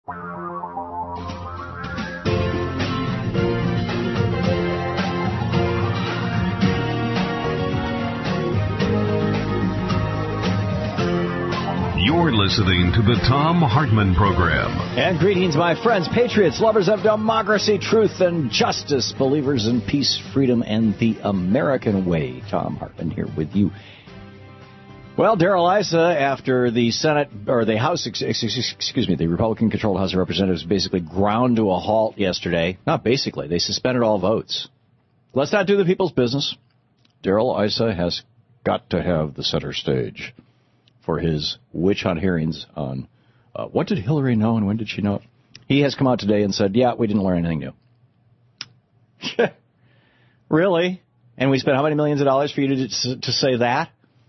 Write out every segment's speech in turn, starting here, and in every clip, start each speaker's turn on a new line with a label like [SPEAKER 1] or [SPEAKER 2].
[SPEAKER 1] You're listening to the Thom Hartmann Program.
[SPEAKER 2] And greetings, my friends, patriots, lovers of democracy, truth, and justice, believers in peace, freedom, and the American way. Thom Hartmann here with you. Well, Darrell Issa, after the Senate, or the House, the Republican-controlled House of Representatives basically ground to a halt yesterday. Not basically, they suspended all votes. Let's not do the people's business. Darrell Issa has got to have the center stage for his witch hunt hearings on what did Hillary know and when did she know it. He has come out today and said, yeah, we didn't learn anything new. Really? And we spent how many millions of dollars for you to say that?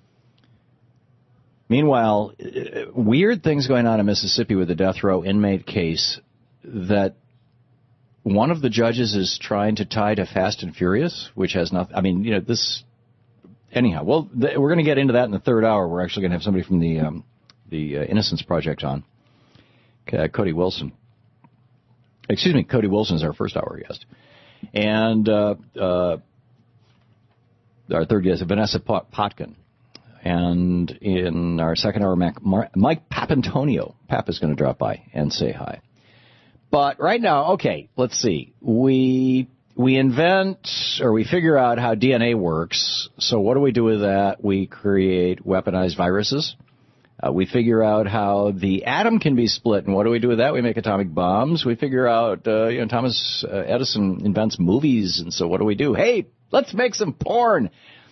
[SPEAKER 2] Meanwhile, weird things going on in Mississippi with the death row inmate case that one of the judges is trying to tie to Fast and Furious, which has nothing, I mean, you know, this... Anyhow, well, we're going to get into that in the third hour. We're actually going to have somebody from the Innocence Project on, Cody Wilson. Excuse me, Cody Wilson is our first hour guest. And our third guest is Vanessa Potkin. And in our second hour, Mike Papantonio. Pap is going to drop by and say hi. But right now, okay, let's see. We invent or we figure out how DNA works. So what do we do with that? We create weaponized viruses. We figure out how the atom can be split. And what do we do with that? We make atomic bombs. We figure out, Thomas Edison invents movies. And so what do we do? Hey, let's make some porn.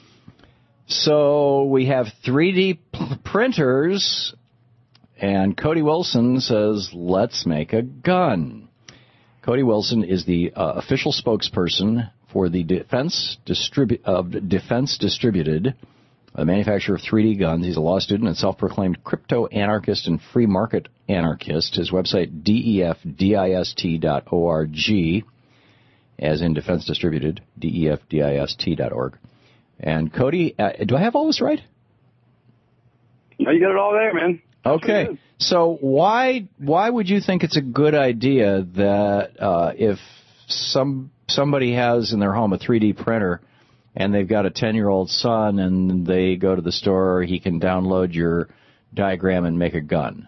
[SPEAKER 2] So we have 3D printers. And Cody Wilson says, let's make a gun. Cody Wilson is the official spokesperson for the Defense Distributed, a manufacturer of 3D guns. He's a law student and self-proclaimed crypto-anarchist and free market anarchist. His website, defdist.org, as in Defense Distributed, defdist.org. And Cody, do I have all this right?
[SPEAKER 3] No, you got it all there, man.
[SPEAKER 2] Okay. So why would you think it's a good idea that if somebody has in their home a 3D printer and they've got a 10-year-old son and they go to the store, he can download your diagram and make a gun?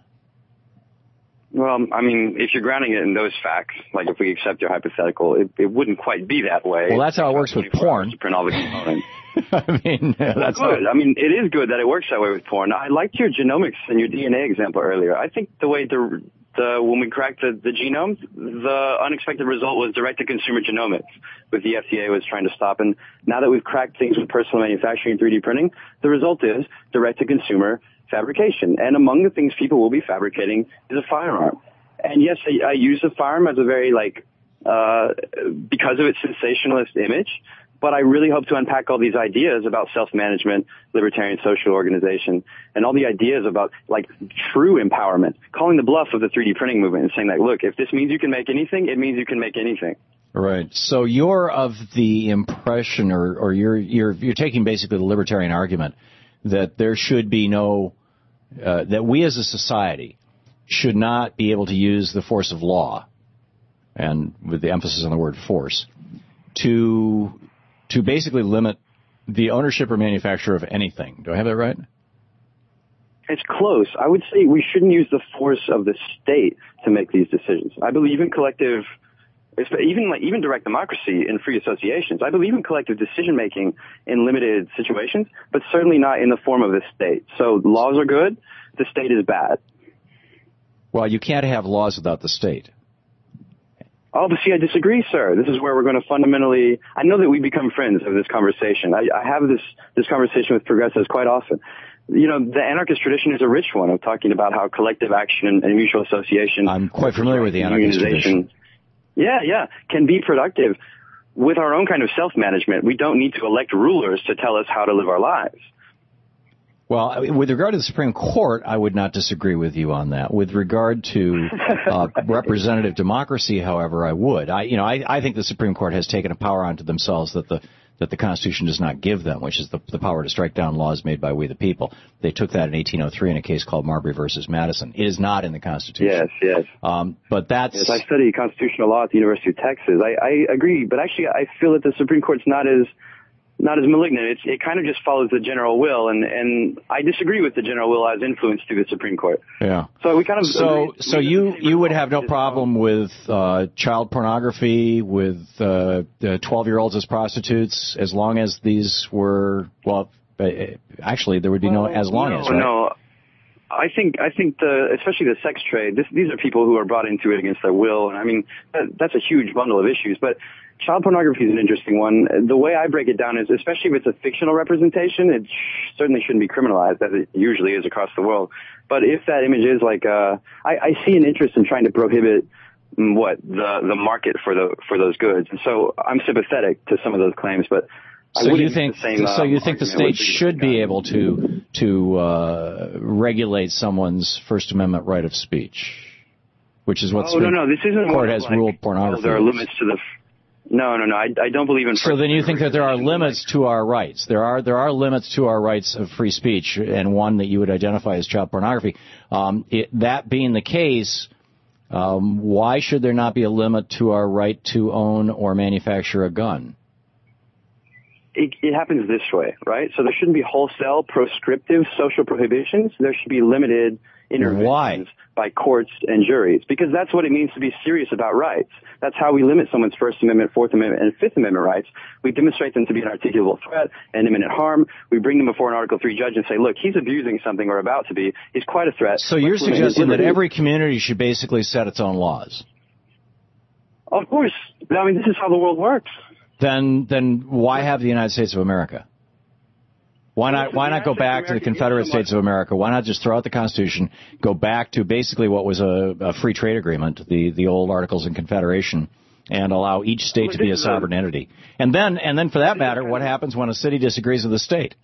[SPEAKER 3] Well, I mean, if you're grounding it in those facts, like if we accept your hypothetical, it wouldn't quite be that way.
[SPEAKER 2] Well, that's how it works with porn.
[SPEAKER 3] To print all the components.
[SPEAKER 2] I mean, that's
[SPEAKER 3] good. I mean, it is good that it works that way with porn. I liked your genomics and your DNA example earlier. I think the way when we cracked the genome, the unexpected result was direct-to-consumer genomics, with the FDA was trying to stop. And now that we've cracked things with personal manufacturing and 3D printing, the result is direct-to-consumer fabrication. And among the things people will be fabricating is a firearm. And yes, I use a firearm as a very, because of its sensationalist image, but I really hope to unpack all these ideas about self-management, libertarian social organization, and all the ideas about, true empowerment, calling the bluff of the 3D printing movement and saying that, look, if this means you can make anything, it means you can make anything.
[SPEAKER 2] Right. So you're of the impression, or you're taking basically the libertarian argument that there should be no, that we as a society should not be able to use the force of law, and with the emphasis on the word force, to basically limit the ownership or manufacture of anything. Do I have that right?
[SPEAKER 3] It's close. I would say we shouldn't use the force of the state to make these decisions. I believe in collective, even direct democracy in free associations. I believe in collective decision-making in limited situations, but certainly not in the form of the state. So laws are good. The state is bad.
[SPEAKER 2] Well, you can't have laws without the state.
[SPEAKER 3] Oh, but see, I disagree, sir. This is where we're going to fundamentally, I know that we become friends of this conversation. I have this conversation with progressives quite often. You know, the anarchist tradition is a rich one of talking about how collective action and mutual association.
[SPEAKER 2] I'm quite familiar with the anarchist tradition.
[SPEAKER 3] Yeah, can be productive with our own kind of self-management. We don't need to elect rulers to tell us how to live our lives.
[SPEAKER 2] Well, with regard to the Supreme Court, I would not disagree with you on that. With regard to representative democracy, however, I would. I think the Supreme Court has taken a power onto themselves that the that the Constitution does not give them, which is the power to strike down laws made by we the people. They took that in 1803 in a case called Marbury versus Madison. It is not in the Constitution.
[SPEAKER 3] Yes.
[SPEAKER 2] But that's...
[SPEAKER 3] Yes, I study constitutional law at the University of Texas. I agree, but actually I feel that the Supreme Court's not as malignant. It kind of just follows the general will, and I disagree with the general will as influenced through the Supreme Court.
[SPEAKER 2] Yeah.
[SPEAKER 3] So we kind of...
[SPEAKER 2] So you would have no problem with child pornography, with 12-year-olds as prostitutes, as long as these were, well, actually there would be no as long as, right?
[SPEAKER 3] No. I think especially the sex trade, these are people who are brought into it against their will, and I mean, that's a huge bundle of issues, but child pornography is an interesting one. The way I break it down is, especially if it's a fictional representation, it certainly shouldn't be criminalized, as it usually is across the world. But if that image is like, I see an interest in trying to prohibit the market for those goods, and so I'm sympathetic to some of those claims. But
[SPEAKER 2] so you think the state should be able to regulate someone's First Amendment right of speech, which is what the Supreme Court has ruled pornography.
[SPEAKER 3] There are limits to the. No. I don't believe in. So
[SPEAKER 2] then you think that there are limits to our rights. There are limits to our rights of free speech, and one that you would identify as child pornography. That being the case, why should there not be a limit to our right to own or manufacture a gun?
[SPEAKER 3] It happens this way, right? So there shouldn't be wholesale proscriptive social prohibitions. There should be limited interventions by courts and juries, because that's what it means to be serious about rights. That's how we limit someone's First Amendment, Fourth Amendment, and Fifth Amendment rights. We demonstrate them to be an articulable threat and imminent harm. We bring them before an Article III judge and say, look, he's abusing something or about to be. He's quite a threat.
[SPEAKER 2] So you're suggesting that every community should basically set its own laws?
[SPEAKER 3] Of course. I mean, this is how the world works.
[SPEAKER 2] Then why have the United States of America? Why not go back to the Confederate States of America? Why not just throw out the Constitution, go back to basically what was a free trade agreement, the old Articles of Confederation, and allow each state to be a sovereign entity? And then for that matter, what happens when a city disagrees with the state?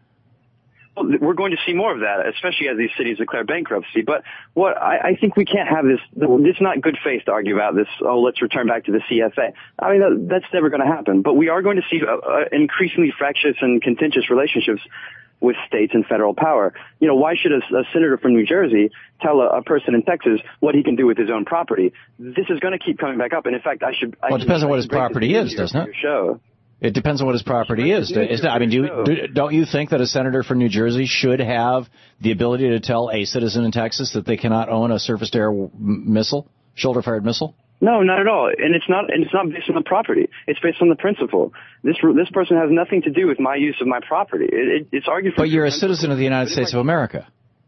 [SPEAKER 3] Well, we're going to see more of that, especially as these cities declare bankruptcy. But what I think we can't have this. It's not good faith to argue about this. Oh, let's return back to the CFA. I mean, that's never going to happen. But we are going to see increasingly fractious and contentious relationships with states and federal power. You know, why should a senator from New Jersey tell a person in Texas what he can do with his own property? This is going to keep coming back up. And in fact,
[SPEAKER 2] Well, it depends on what his property is, doesn't it? It depends on what his property is. I mean, don't you think that a senator from New Jersey should have the ability to tell a citizen in Texas that they cannot own a surface-to-air missile, shoulder-fired missile?
[SPEAKER 3] No, not at all. And it's not based on the property. It's based on the principle. This person has nothing to do with my use of my property. It's argued for.
[SPEAKER 2] But you're a citizen of the United States of America.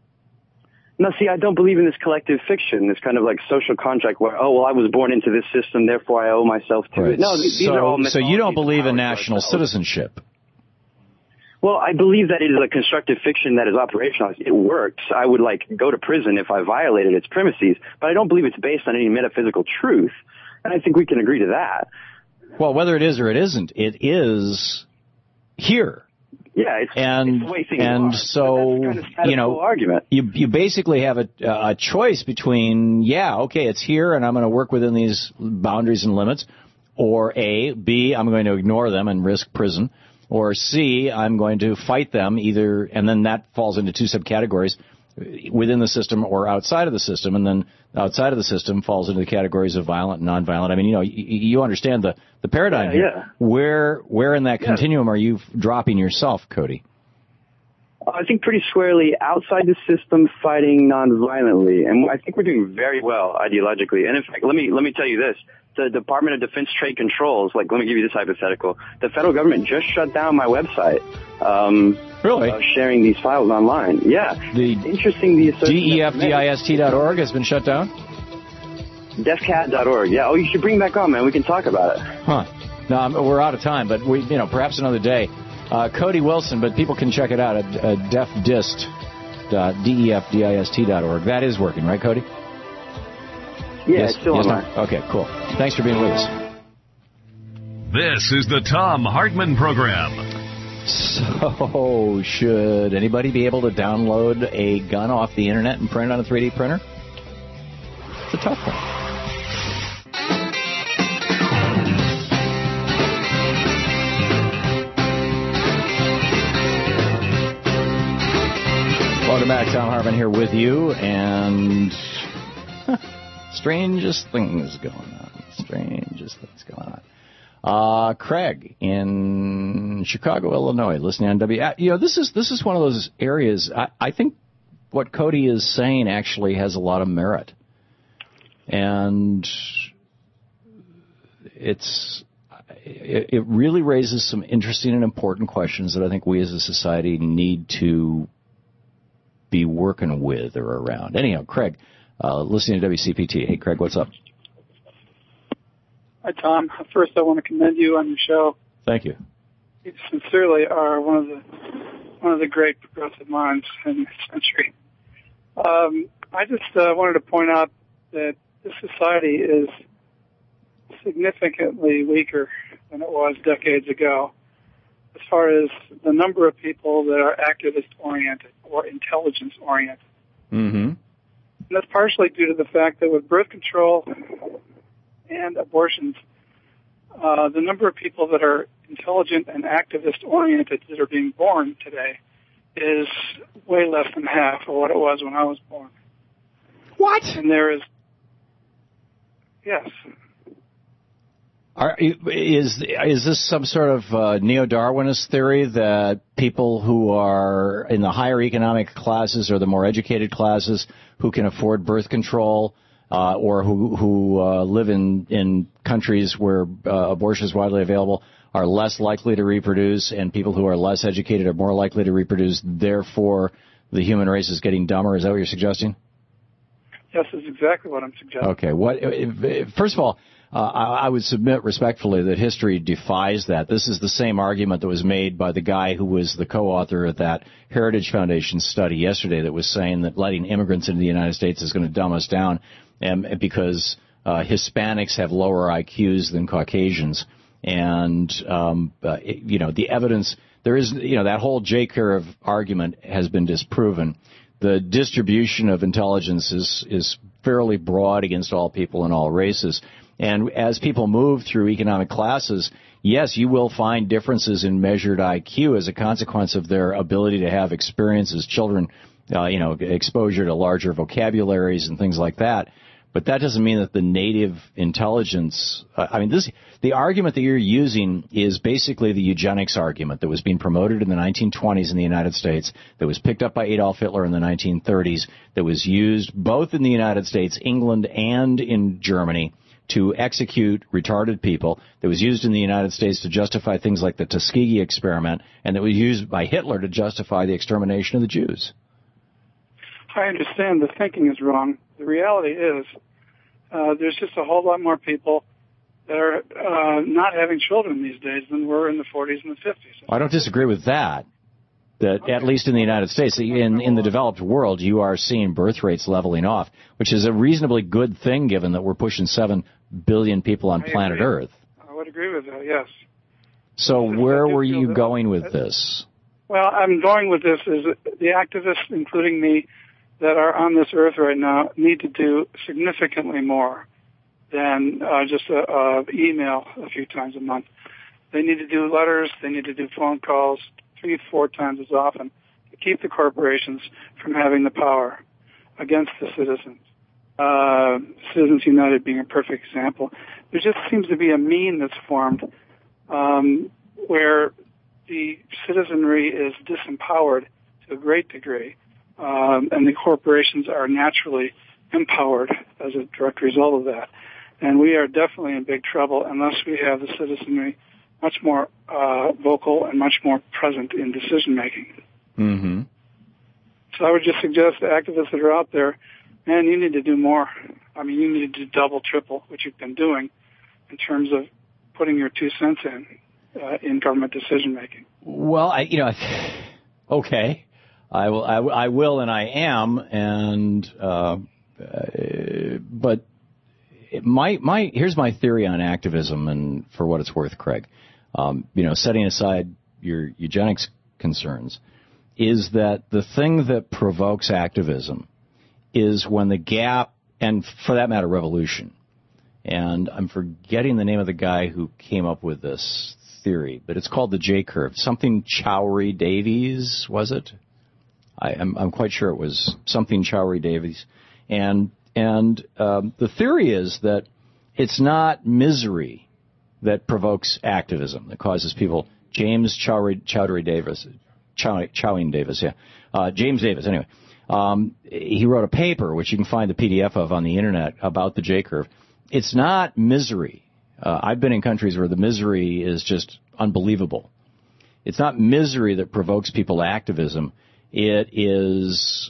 [SPEAKER 3] No, see, I don't believe in this collective fiction, this kind of like social contract where, oh, well, I was born into this system, therefore I owe myself to it. No, these are all mythologies.
[SPEAKER 2] So you don't believe in national citizenship?
[SPEAKER 3] Well, I believe that it is a constructive fiction that is operational. It works. I would go to prison if I violated its premises, but I don't believe it's based on any metaphysical truth. And I think we can agree to that.
[SPEAKER 2] Well, whether it is or it isn't, it is here.
[SPEAKER 3] Yeah, it's the way things
[SPEAKER 2] and
[SPEAKER 3] are.
[SPEAKER 2] So
[SPEAKER 3] that's the kind of argument.
[SPEAKER 2] You basically have a choice between it's here and I'm going to work within these boundaries and limits, or B, I'm going to ignore them and risk prison, or C, I'm going to fight them either, and then that falls into two subcategories, within the system or outside of the system, and then outside of the system falls into the categories of violent and nonviolent. I mean, you understand the paradigm here.
[SPEAKER 3] Yeah.
[SPEAKER 2] Where in that continuum are you dropping yourself, Cody?
[SPEAKER 3] I think pretty squarely outside the system, fighting nonviolently, and I think we're doing very well ideologically. And in fact, let me tell you this: the Department of Defense Trade Controls. Let me give you this hypothetical: the federal government just shut down my website.
[SPEAKER 2] Really?
[SPEAKER 3] Sharing these files online. Yeah.
[SPEAKER 2] Interesting. The DEFDIST.org has been shut down?
[SPEAKER 3] DefCat.org. Yeah. Oh, you should bring that back on, man. We can talk about it.
[SPEAKER 2] Huh. No, we're out of time, but perhaps another day. Cody Wilson, but people can check it out at DEFDIST.org. That is working, right, Cody?
[SPEAKER 3] Yeah, it's still online.
[SPEAKER 2] Okay, cool. Thanks for being with us.
[SPEAKER 1] This is the Thom Hartmann Program.
[SPEAKER 2] So, should anybody be able to download a gun off the internet and print it on a 3D printer? It's a tough one. Hartman here with you, and strangest things going on. Strangest things going on. Craig in Chicago, Illinois, listening on this is one of those areas. I think what Cody is saying actually has a lot of merit, and it really raises some interesting and important questions that I think we as a society need to be working with or around. Anyhow, Craig, listening to WCPT. Hey, Craig, what's up?
[SPEAKER 4] Hi, Tom. First, I want to commend you on your show.
[SPEAKER 2] Thank you.
[SPEAKER 4] You sincerely are one of the great progressive minds in this century. I just wanted to point out that this society is significantly weaker than it was decades ago as far as the number of people that are activist-oriented or intelligence-oriented.
[SPEAKER 2] Mm-hmm.
[SPEAKER 4] And that's partially due to the fact that with birth control and abortions, the number of people that are intelligent and activist-oriented that are being born today is way less than half of what it was when I was born.
[SPEAKER 2] What?
[SPEAKER 4] And there is, yes.
[SPEAKER 2] Is this some sort of neo-Darwinist theory that people who are in the higher economic classes or the more educated classes who can afford birth control or who live in countries where abortion is widely available are less likely to reproduce, and people who are less educated are more likely to reproduce, therefore the human race is getting dumber? Is that what you're suggesting?
[SPEAKER 4] Yes, that's exactly what I'm suggesting.
[SPEAKER 2] Okay. First of all, I would submit respectfully that history defies that. This is the same argument that was made by the guy who was the co-author of that Heritage Foundation study yesterday that was saying that letting immigrants into the United States is going to dumb us down because Hispanics have lower IQs than Caucasians. And, the evidence, there is, that whole J-curve argument has been disproven. The distribution of intelligence is fairly broad against all people and all races. And as people move through economic classes, yes, you will find differences in measured IQ as a consequence of their ability to have experiences, children, exposure to larger vocabularies and things like that. But that doesn't mean that the native intelligence, the argument that you're using is basically the eugenics argument that was being promoted in the 1920s in the United States, that was picked up by Adolf Hitler in the 1930s, that was used both in the United States, England, and in Germany to execute retarded people, that was used in the United States to justify things like the Tuskegee experiment, and that was used by Hitler to justify the extermination of the Jews.
[SPEAKER 4] I understand the thinking is wrong. The reality is there's just a whole lot more people that are not having children these days than were in the 40s and the 50s.
[SPEAKER 2] I don't disagree with that. Okay. At least in the United States, in the developed world, you are seeing birth rates leveling off, which is a reasonably good thing given that we're pushing 7 billion people on planet Earth.
[SPEAKER 4] I would agree with that, yes.
[SPEAKER 2] So where were you going with this?
[SPEAKER 4] Well, I'm going with this is the activists, including me, that are on this earth right now need to do significantly more than just email a few times a month. They need to do letters. They need to do phone calls 3-4 times as often to keep the corporations from having the power against the citizens. Citizens United being a perfect example. There just seems to be a meme that's formed where the citizenry is disempowered to a great degree. And the corporations are naturally empowered as a direct result of that. And we are definitely in big trouble unless we have the citizenry much more vocal and much more present in decision-making.
[SPEAKER 2] Mm-hmm.
[SPEAKER 4] So I would just suggest the activists that are out there, man, you need to do more. I mean, you need to do double, triple what you've been doing in terms of putting your 2 cents in government decision-making.
[SPEAKER 2] Well, okay. I will, and I am, and but here's my theory on activism, and for what it's worth, Craig, setting aside your eugenics concerns, is that the thing that provokes activism is when the gap, and for that matter, revolution. And I'm forgetting the name of the guy who came up with this theory, but it's called the J-curve. Something Chowry Davies, was it? I'm quite sure it was something Chowry Davies. And the theory is that it's not misery that provokes activism, that causes people. James Chowdhury Davis, James Davis, anyway. He wrote a paper, which you can find the PDF of on the internet, about the J-curve. It's not misery. I've been in countries where the misery is just unbelievable. It's not misery that provokes people to activism. It is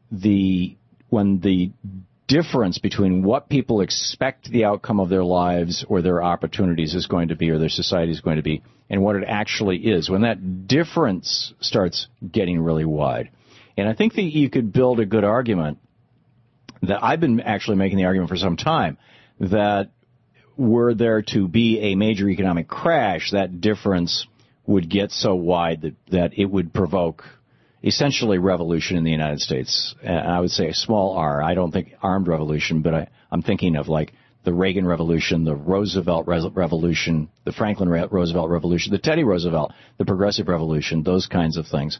[SPEAKER 2] when the difference between what people expect the outcome of their lives or their opportunities is going to be or their society is going to be and what it actually is, when that difference starts getting really wide. And I think that you could build a good argument that I've been actually making the argument for some time that were there to be a major economic crash, that difference would get so wide that it would provoke essentially revolution in the United States. And I would say a small R. I don't think armed revolution, but I'm thinking of like the Reagan Revolution, the Roosevelt Revolution, the Franklin Roosevelt Revolution, the Teddy Roosevelt, the Progressive Revolution, those kinds of things.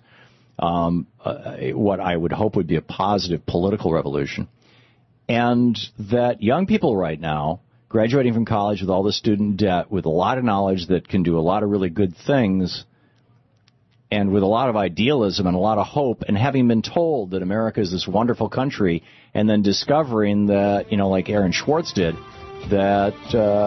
[SPEAKER 2] What I would hope would be a positive political revolution. And that young people right now, graduating from college with all the student debt, with a lot of knowledge that can do a lot of really good things, and with a lot of idealism and a lot of hope, and having been told that America is this wonderful country, and then discovering that, like Aaron Swartz did, that,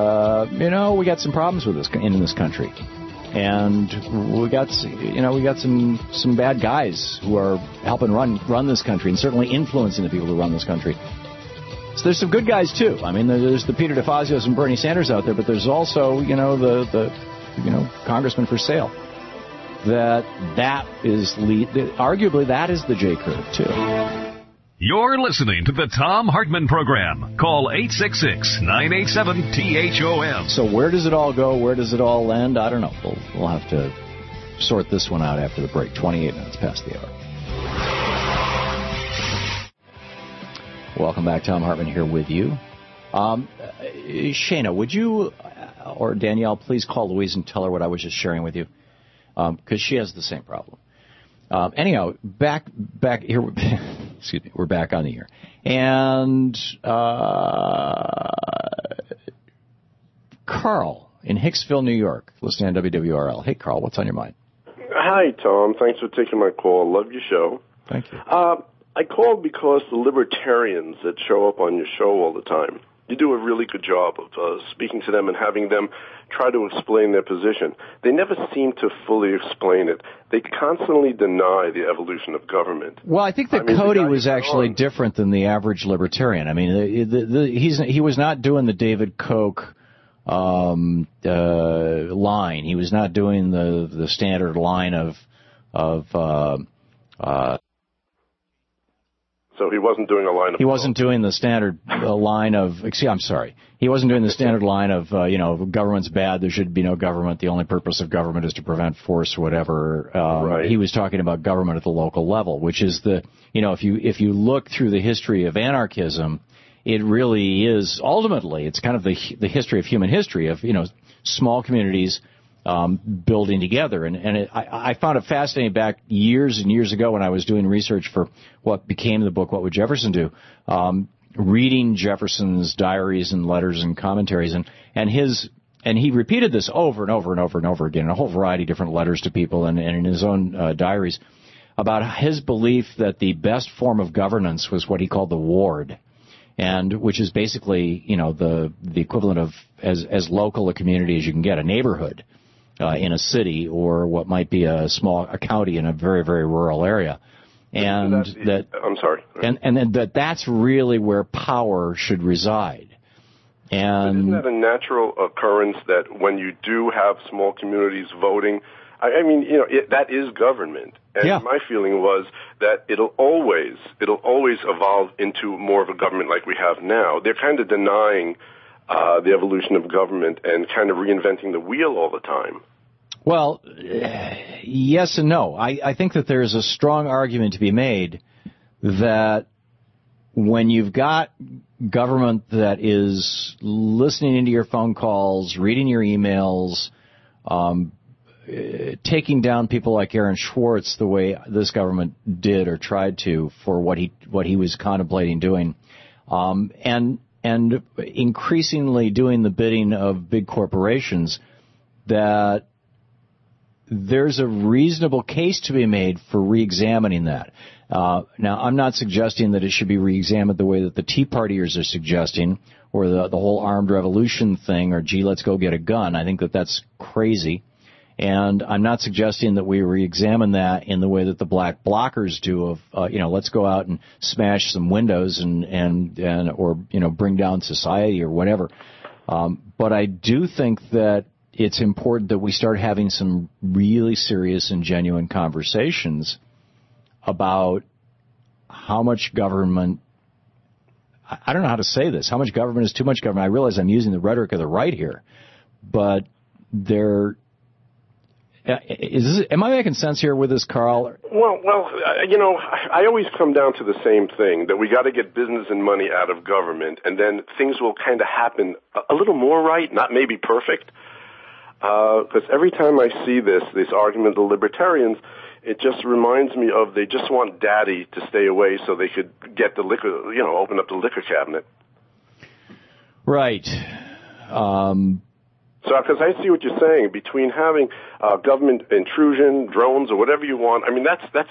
[SPEAKER 2] we got some problems with this in this country. And we got some bad guys who are helping run this country and certainly influencing the people who run this country. So there's some good guys too. I mean, there's the Peter DeFazios and Bernie Sanders out there, but there's also, the congressman for sale. That is arguably that is the J curve too.
[SPEAKER 1] You're listening to the Thom Hartmann Program. Call 866-987-THOM.
[SPEAKER 2] So where does it all go? Where does it all end? I don't know. We'll have to sort this one out after the break. 28 minutes past the hour. Welcome back. Thom Hartmann here with you. Shana, would you or Danielle please call Louise and tell her what I was just sharing with you? Because she has the same problem. Anyhow, back here. Excuse me. We're back on the air, and Carl in Hicksville, New York, listening on WWRL. Hey, Carl, what's on your mind?
[SPEAKER 5] Hi, Tom. Thanks for taking my call. Love your show.
[SPEAKER 2] Thank you.
[SPEAKER 5] I called because the libertarians that show up on your show all the time, you do a really good job of speaking to them and having them try to explain their position. They never seem to fully explain it. They constantly deny the evolution of government.
[SPEAKER 2] Well, I think that Cody was actually different than the average libertarian. I mean, he was not doing the David Koch line. He was not doing the standard line of
[SPEAKER 5] So he wasn't doing a line of...
[SPEAKER 2] He wasn't doing the standard line of... I'm sorry. He wasn't doing the standard line of, government's bad, there should be no government, the only purpose of government is to prevent force or whatever.
[SPEAKER 5] Right.
[SPEAKER 2] He was talking about government at the local level, which is if you look through the history of anarchism, it really is, ultimately, it's kind of the history of human history, of, small communities building together. And I found it fascinating back years and years ago when I was doing research for what became the book, What Would Jefferson Do? Reading Jefferson's diaries and letters and commentaries. And he repeated this over and over and over and over again in a whole variety of different letters to people and in his own diaries about his belief that the best form of governance was what he called the ward. And which is basically, the equivalent of as local a community as you can get, a neighborhood. In a city or what might be a county in a very, very rural area. And
[SPEAKER 5] I'm sorry.
[SPEAKER 2] And that's really where power should reside. And
[SPEAKER 5] isn't that a natural occurrence that when you do have small communities voting, that is government. And my feeling was that it'll always evolve into more of a government like we have now. They're kind of denying the evolution of government and kind of reinventing the wheel all the time.
[SPEAKER 2] Well, yes and no. I think that there's a strong argument to be made that when you've got government that is listening into your phone calls, reading your emails, taking down people like Aaron Swartz the way this government did or tried to for what he was contemplating doing, and increasingly doing the bidding of big corporations, that there's a reasonable case to be made for reexamining that. Now, I'm not suggesting that it should be reexamined the way that the Tea Partiers are suggesting, or the whole armed revolution thing, or gee, let's go get a gun. I think that that's crazy. And I'm not suggesting that we reexamine that in the way that the black blockers do of, let's go out and smash some windows or bring down society or whatever. But I do think that it's important that we start having some really serious and genuine conversations about how much government, I don't know how to say this, how much government is too much government. I realize I'm using the rhetoric of the right here, but am I making sense here with this, Carl?
[SPEAKER 5] Well, I always come down to the same thing, that we got to get business and money out of government, and then things will kind of happen a little more right, not maybe perfect. Because every time I see this argument of the libertarians, it just reminds me of they just want daddy to stay away so they could get the liquor, open up the liquor cabinet.
[SPEAKER 2] Right.
[SPEAKER 5] So, because I see what you're saying, between having government intrusion, drones, or whatever you want, I mean, that's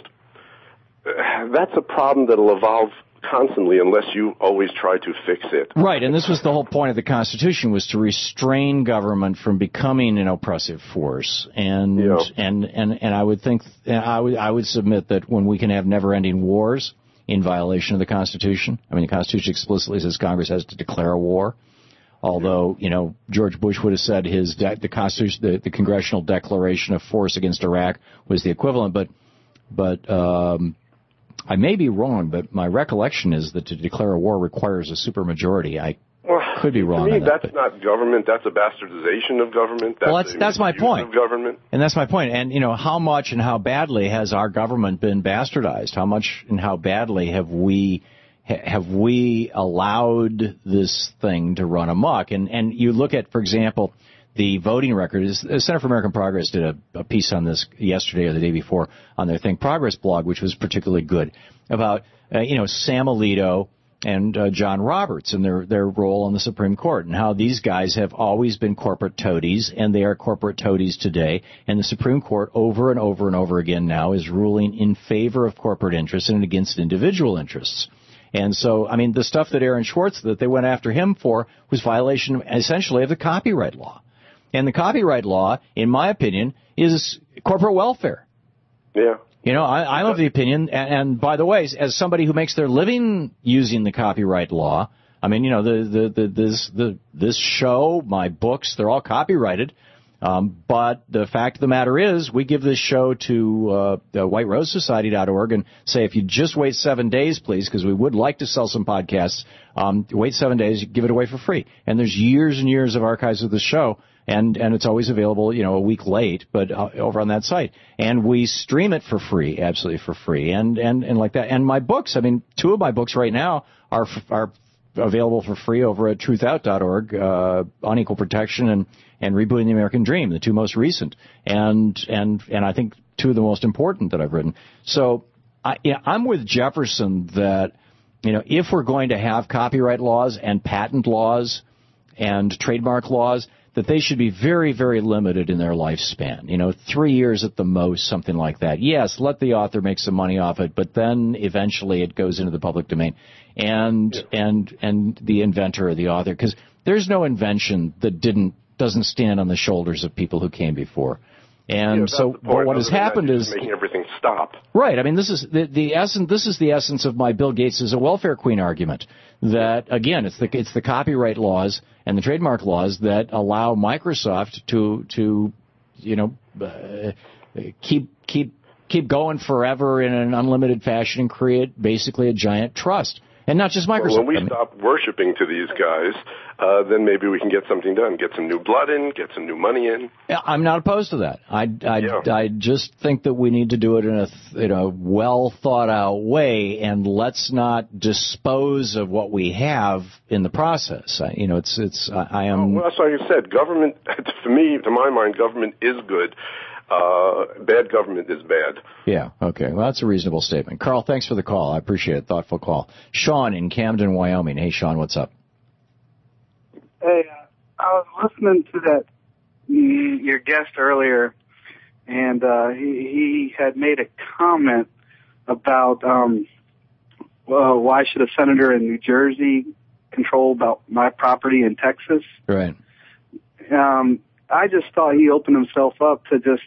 [SPEAKER 5] a problem that'll evolve constantly unless you always try to fix it.
[SPEAKER 2] Right, and this was the whole point of the Constitution, was to restrain government from becoming an oppressive force. And I would think, I would submit that when we can have never-ending wars in violation of the Constitution, I mean, the Constitution explicitly says Congress has to declare a war. Although, George Bush would have said the Constitution, the Congressional Declaration of Force against Iraq was the equivalent, but I may be wrong, but my recollection is that to declare a war requires a supermajority. I could be wrong.
[SPEAKER 5] To me, that's not government. That's a bastardization of government.
[SPEAKER 2] That's my point.
[SPEAKER 5] Of government.
[SPEAKER 2] And that's my point. And how much and how badly has our government been bastardized? How much and how badly have we allowed this thing to run amok? And you look at, for example, the voting record. The Center for American Progress did a piece on this yesterday or the day before on their Think Progress blog, which was particularly good, about Sam Alito and John Roberts and their role on the Supreme Court, and how these guys have always been corporate toadies, and they are corporate toadies today. And the Supreme Court over and over and over again now is ruling in favor of corporate interests and against individual interests. And so, I mean, the stuff that Aaron Swartz, that they went after him for, was violation essentially of the copyright law. And the copyright law, in my opinion, is corporate welfare.
[SPEAKER 5] Yeah.
[SPEAKER 2] I'm of the opinion, and by the way, as somebody who makes their living using the copyright law, I mean, this show, my books, they're all copyrighted. But the fact of the matter is, we give this show to WhiteRoseSociety.org and say, if you just wait 7 days, please, because we would like to sell some podcasts, wait 7 days, give it away for free. And there's years and years of archives of the show, and it's always available, a week late, but over on that site. And we stream it for free, absolutely for free, and like that. And my books, I mean, 2 of my books right now are available for free over at truthout.org, Unequal Protection and Rebooting the American Dream, the 2 most recent, and I think 2 of the most important that I've written. So I'm with Jefferson that, if we're going to have copyright laws and patent laws and trademark laws, that they should be very, very limited in their lifespan. 3 years at the most, something like that. Yes, let the author make some money off it, but then eventually it goes into the public domain, and the inventor or the author, because there's no invention that doesn't stand on the shoulders of people who came before. And so what has happened is
[SPEAKER 5] making everything stop.
[SPEAKER 2] Right. I mean, this is the essence. This is the essence of my Bill Gates is a welfare queen argument. That again, it's the copyright laws and the trademark laws that allow Microsoft to keep going forever in an unlimited fashion and create basically a giant trust. And not just Microsoft.
[SPEAKER 5] Well, when we stop worshiping to these guys, then maybe we can get something done, get some new blood in, get some new money in.
[SPEAKER 2] Yeah, I'm not opposed to that. I just think that we need to do it in a well thought out way, and let's not dispose of what we have in the process. I am.
[SPEAKER 5] Well, that's why I said government. To me, to my mind, government is good. Bad government is bad.
[SPEAKER 2] Yeah, okay. Well, that's a reasonable statement. Carl, thanks for the call. I appreciate it. Thoughtful call. Sean in Camden, Wyoming. Hey, Sean, what's up?
[SPEAKER 6] Hey, I was listening to that your guest earlier, and he had made a comment about why should a senator in New Jersey control about my property in Texas?
[SPEAKER 2] Right.
[SPEAKER 6] I just thought he opened himself up to just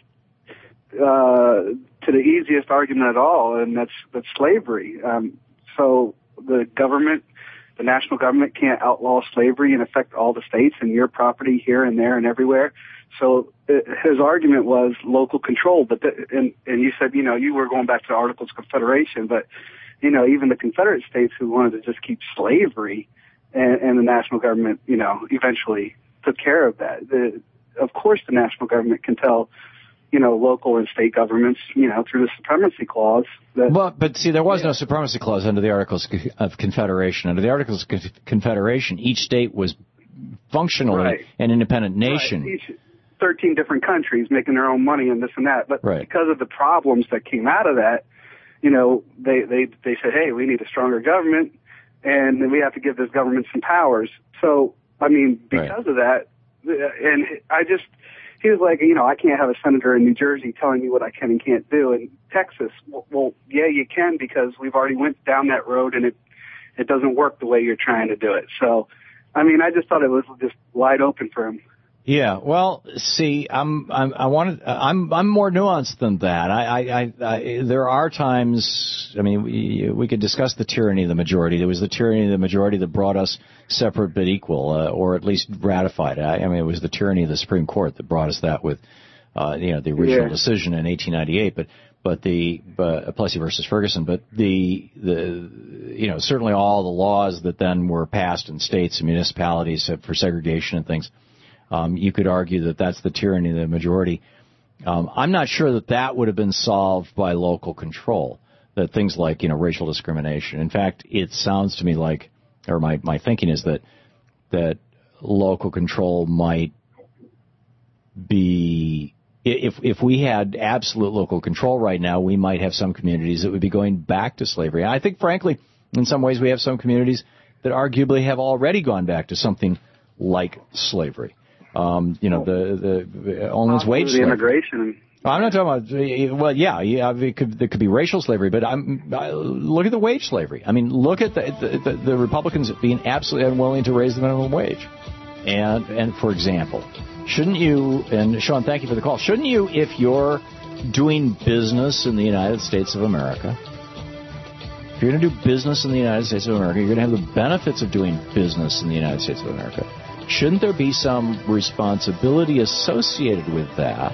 [SPEAKER 6] to the easiest argument at all, and that's slavery. So the national government can't outlaw slavery and affect all the states and your property here and there and everywhere. So his argument was local control, but and you said, you were going back to the Articles of Confederation, but, even the Confederate states who wanted to just keep slavery and the national government, eventually took care of that. Of course the national government can tell, local and state governments, through the Supremacy Clause.
[SPEAKER 2] But see, there was no Supremacy Clause under the Articles of Confederation. Under the Articles of Confederation, each state was functionally an independent nation.
[SPEAKER 6] Right. Each 13 different countries making their own money and this and that. But because of the problems that came out of that, they said, hey, we need a stronger government, and then we have to give this government some powers. So, because of that, and he was like, I can't have a senator in New Jersey telling me what I can and can't do. In Texas, well, yeah, you can, because we've already went down that road, and it doesn't work the way you're trying to do it. So, I just thought it was just wide open for him.
[SPEAKER 2] Yeah, well, see, I'm more nuanced than that. There are times, we could discuss the tyranny of the majority. There was the tyranny of the majority that brought us separate but equal, or at least ratified. It was the tyranny of the Supreme Court that brought us that with, the original decision in 1898. But Plessy versus Ferguson. But certainly all the laws that then were passed in states and municipalities for segregation and things. You could argue that that's the tyranny of the majority. I'm not sure that would have been solved by local control, that things like, racial discrimination. In fact, it sounds to me like, or my thinking is that local control might be, if we had absolute local control right now, we might have some communities that would be going back to slavery. And I think, frankly, in some ways we have some communities that arguably have already gone back to something like slavery. The Owens wage slavery.
[SPEAKER 6] Immigration.
[SPEAKER 2] I'm not talking about. Well, yeah. There could be racial slavery, but look at the wage slavery. Look at the Republicans being absolutely unwilling to raise the minimum wage. And for example, shouldn't you? And Sean, thank you for the call. Shouldn't you, if you're doing business in the United States of America, if you're going to do business in the United States of America, you're going to have the benefits of doing business in the United States of America. Shouldn't there be some responsibility associated with that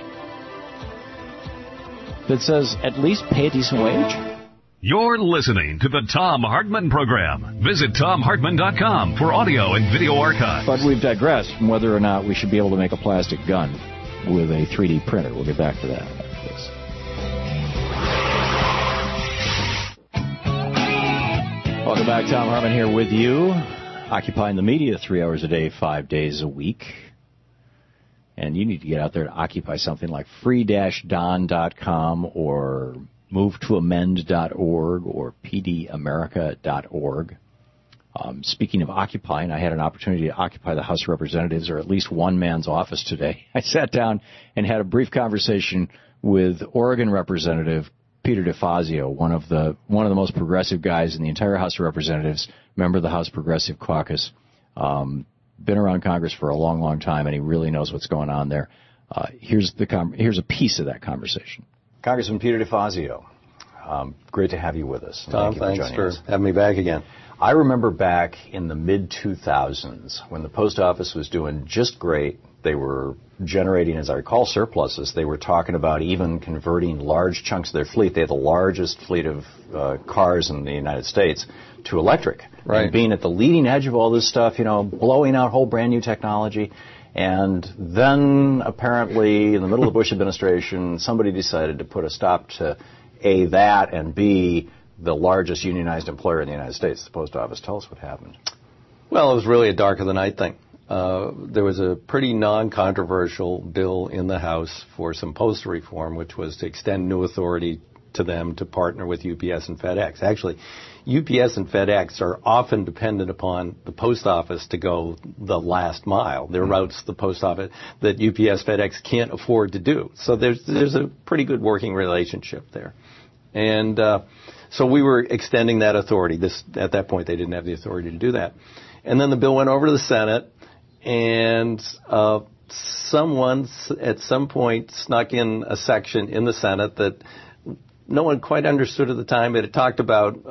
[SPEAKER 2] says at least pay a decent wage?
[SPEAKER 1] You're listening to the Thom Hartmann Program. Visit ThomHartmann.com for audio and video archives.
[SPEAKER 2] But we've digressed from whether or not we should be able to make a plastic gun with a 3D printer. We'll get back to that. Welcome back. Thom Hartmann here with you. Occupying the media 3 hours a day, 5 days a week. And you need to get out there to occupy something like free-don.com or movetoamend.org or pdamerica.org. Speaking of occupying, I had an opportunity to occupy the House of Representatives, or at least one man's office today. I sat down and had a brief conversation with Oregon Representative Peter DeFazio, one of the most progressive guys in the entire House of Representatives, member of the House Progressive Caucus, been around Congress for a long, long time, and he really knows what's going on there. Here's a piece of that conversation. Congressman Peter DeFazio, Great to have you with us.
[SPEAKER 7] Tom, thanks for having me back again.
[SPEAKER 2] I remember back in the mid-2000s when the post office was doing just great. They were generating, as I recall, surpluses. They were talking about even converting large chunks of their fleet. They had the largest fleet of cars in the United States to electric.
[SPEAKER 7] Right.
[SPEAKER 2] And being at the leading edge of all this stuff, blowing out whole brand new technology. And then apparently in the middle of the Bush administration, somebody decided to put a stop to A, that, and B, the largest unionized employer in the United States, the post office. Tell us what happened.
[SPEAKER 7] Well, it was really a dark of the night thing. There was a pretty non-controversial bill in the House for some postal reform, which was to extend new authority to them to partner with UPS and FedEx. Actually, UPS and FedEx are often dependent upon the post office to go the last mile. There are routes the post office that UPS, FedEx can't afford to do. So there's a pretty good working relationship there. And so we were extending that authority. At that point, they didn't have the authority to do that. And then the bill went over to the Senate, and someone at some point snuck in a section in the Senate that no one quite understood at the time, but it talked about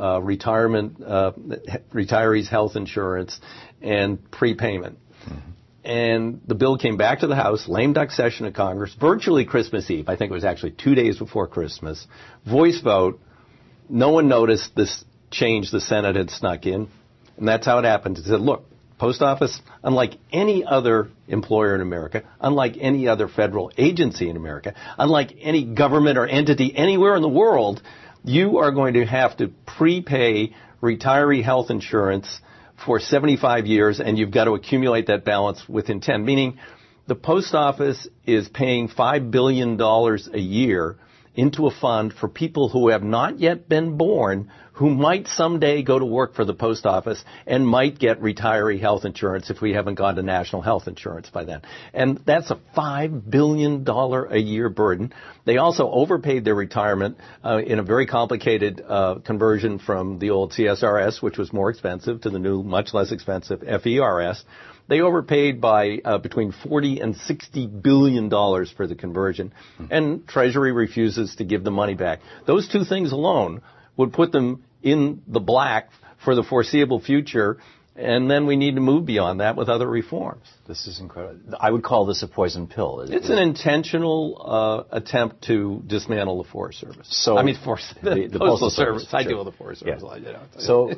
[SPEAKER 7] retirees' health insurance and prepayment. Mm-hmm. And the bill came back to the House, lame duck session of Congress, virtually Christmas Eve. I think it was actually 2 days before Christmas. Voice vote. No one noticed this change the Senate had snuck in. And that's how it happened. It said, look, post office, unlike any other employer in America, unlike any other federal agency in America, unlike any government or entity anywhere in the world, you are going to have to prepay retiree health insurance for 75 years, and you've got to accumulate that balance within 10, meaning the post office is paying $5 billion a year into a fund for people who have not yet been born, who might someday go to work for the post office and might get retiree health insurance if we haven't gone to national health insurance by then. And that's a $5 billion a year burden. They also overpaid their retirement in a very complicated conversion from the old CSRS, which was more expensive, to the new, much less expensive FERS. They overpaid by between $40 and $60 billion for the conversion, and Treasury refuses to give the money back. Those two things alone would put them in the black for the foreseeable future, and then we need to move beyond that with other reforms.
[SPEAKER 2] This is incredible. I would call this a poison pill.
[SPEAKER 7] It's an intentional attempt to dismantle the Forest Service.
[SPEAKER 2] So
[SPEAKER 7] the Postal Service.
[SPEAKER 2] Sure.
[SPEAKER 7] I deal with the Forest Service.
[SPEAKER 2] Yeah.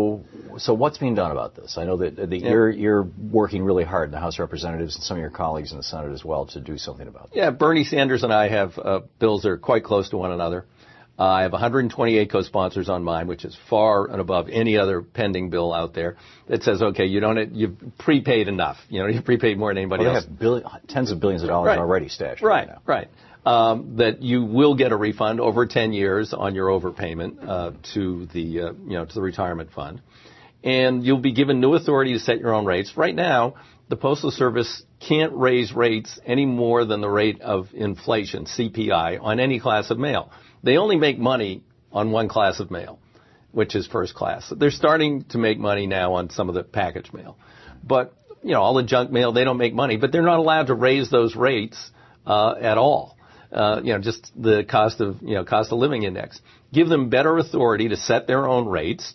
[SPEAKER 2] So what's being done about this? I know that you're working really hard in the House of Representatives and some of your colleagues in the Senate as well to do something about this.
[SPEAKER 7] Yeah, Bernie Sanders and I have bills that are quite close to one another. I have 128 co-sponsors on mine, which is far and above any other pending bill out there that says, okay, you've prepaid enough. You've prepaid more than anybody else.
[SPEAKER 2] They have tens of billions of dollars already stashed.
[SPEAKER 7] Right.
[SPEAKER 2] Now.
[SPEAKER 7] That you will get a refund over 10 years on your overpayment to the retirement fund, and you'll be given new authority to set your own rates. Right now, the Postal Service can't raise rates any more than the rate of inflation, CPI, on any class of mail. They only make money on one class of mail, which is first class. They're starting to make money now on some of the package mail. But, all the junk mail, they don't make money. But they're not allowed to raise those rates at all. Just the cost of living index. Give them better authority to set their own rates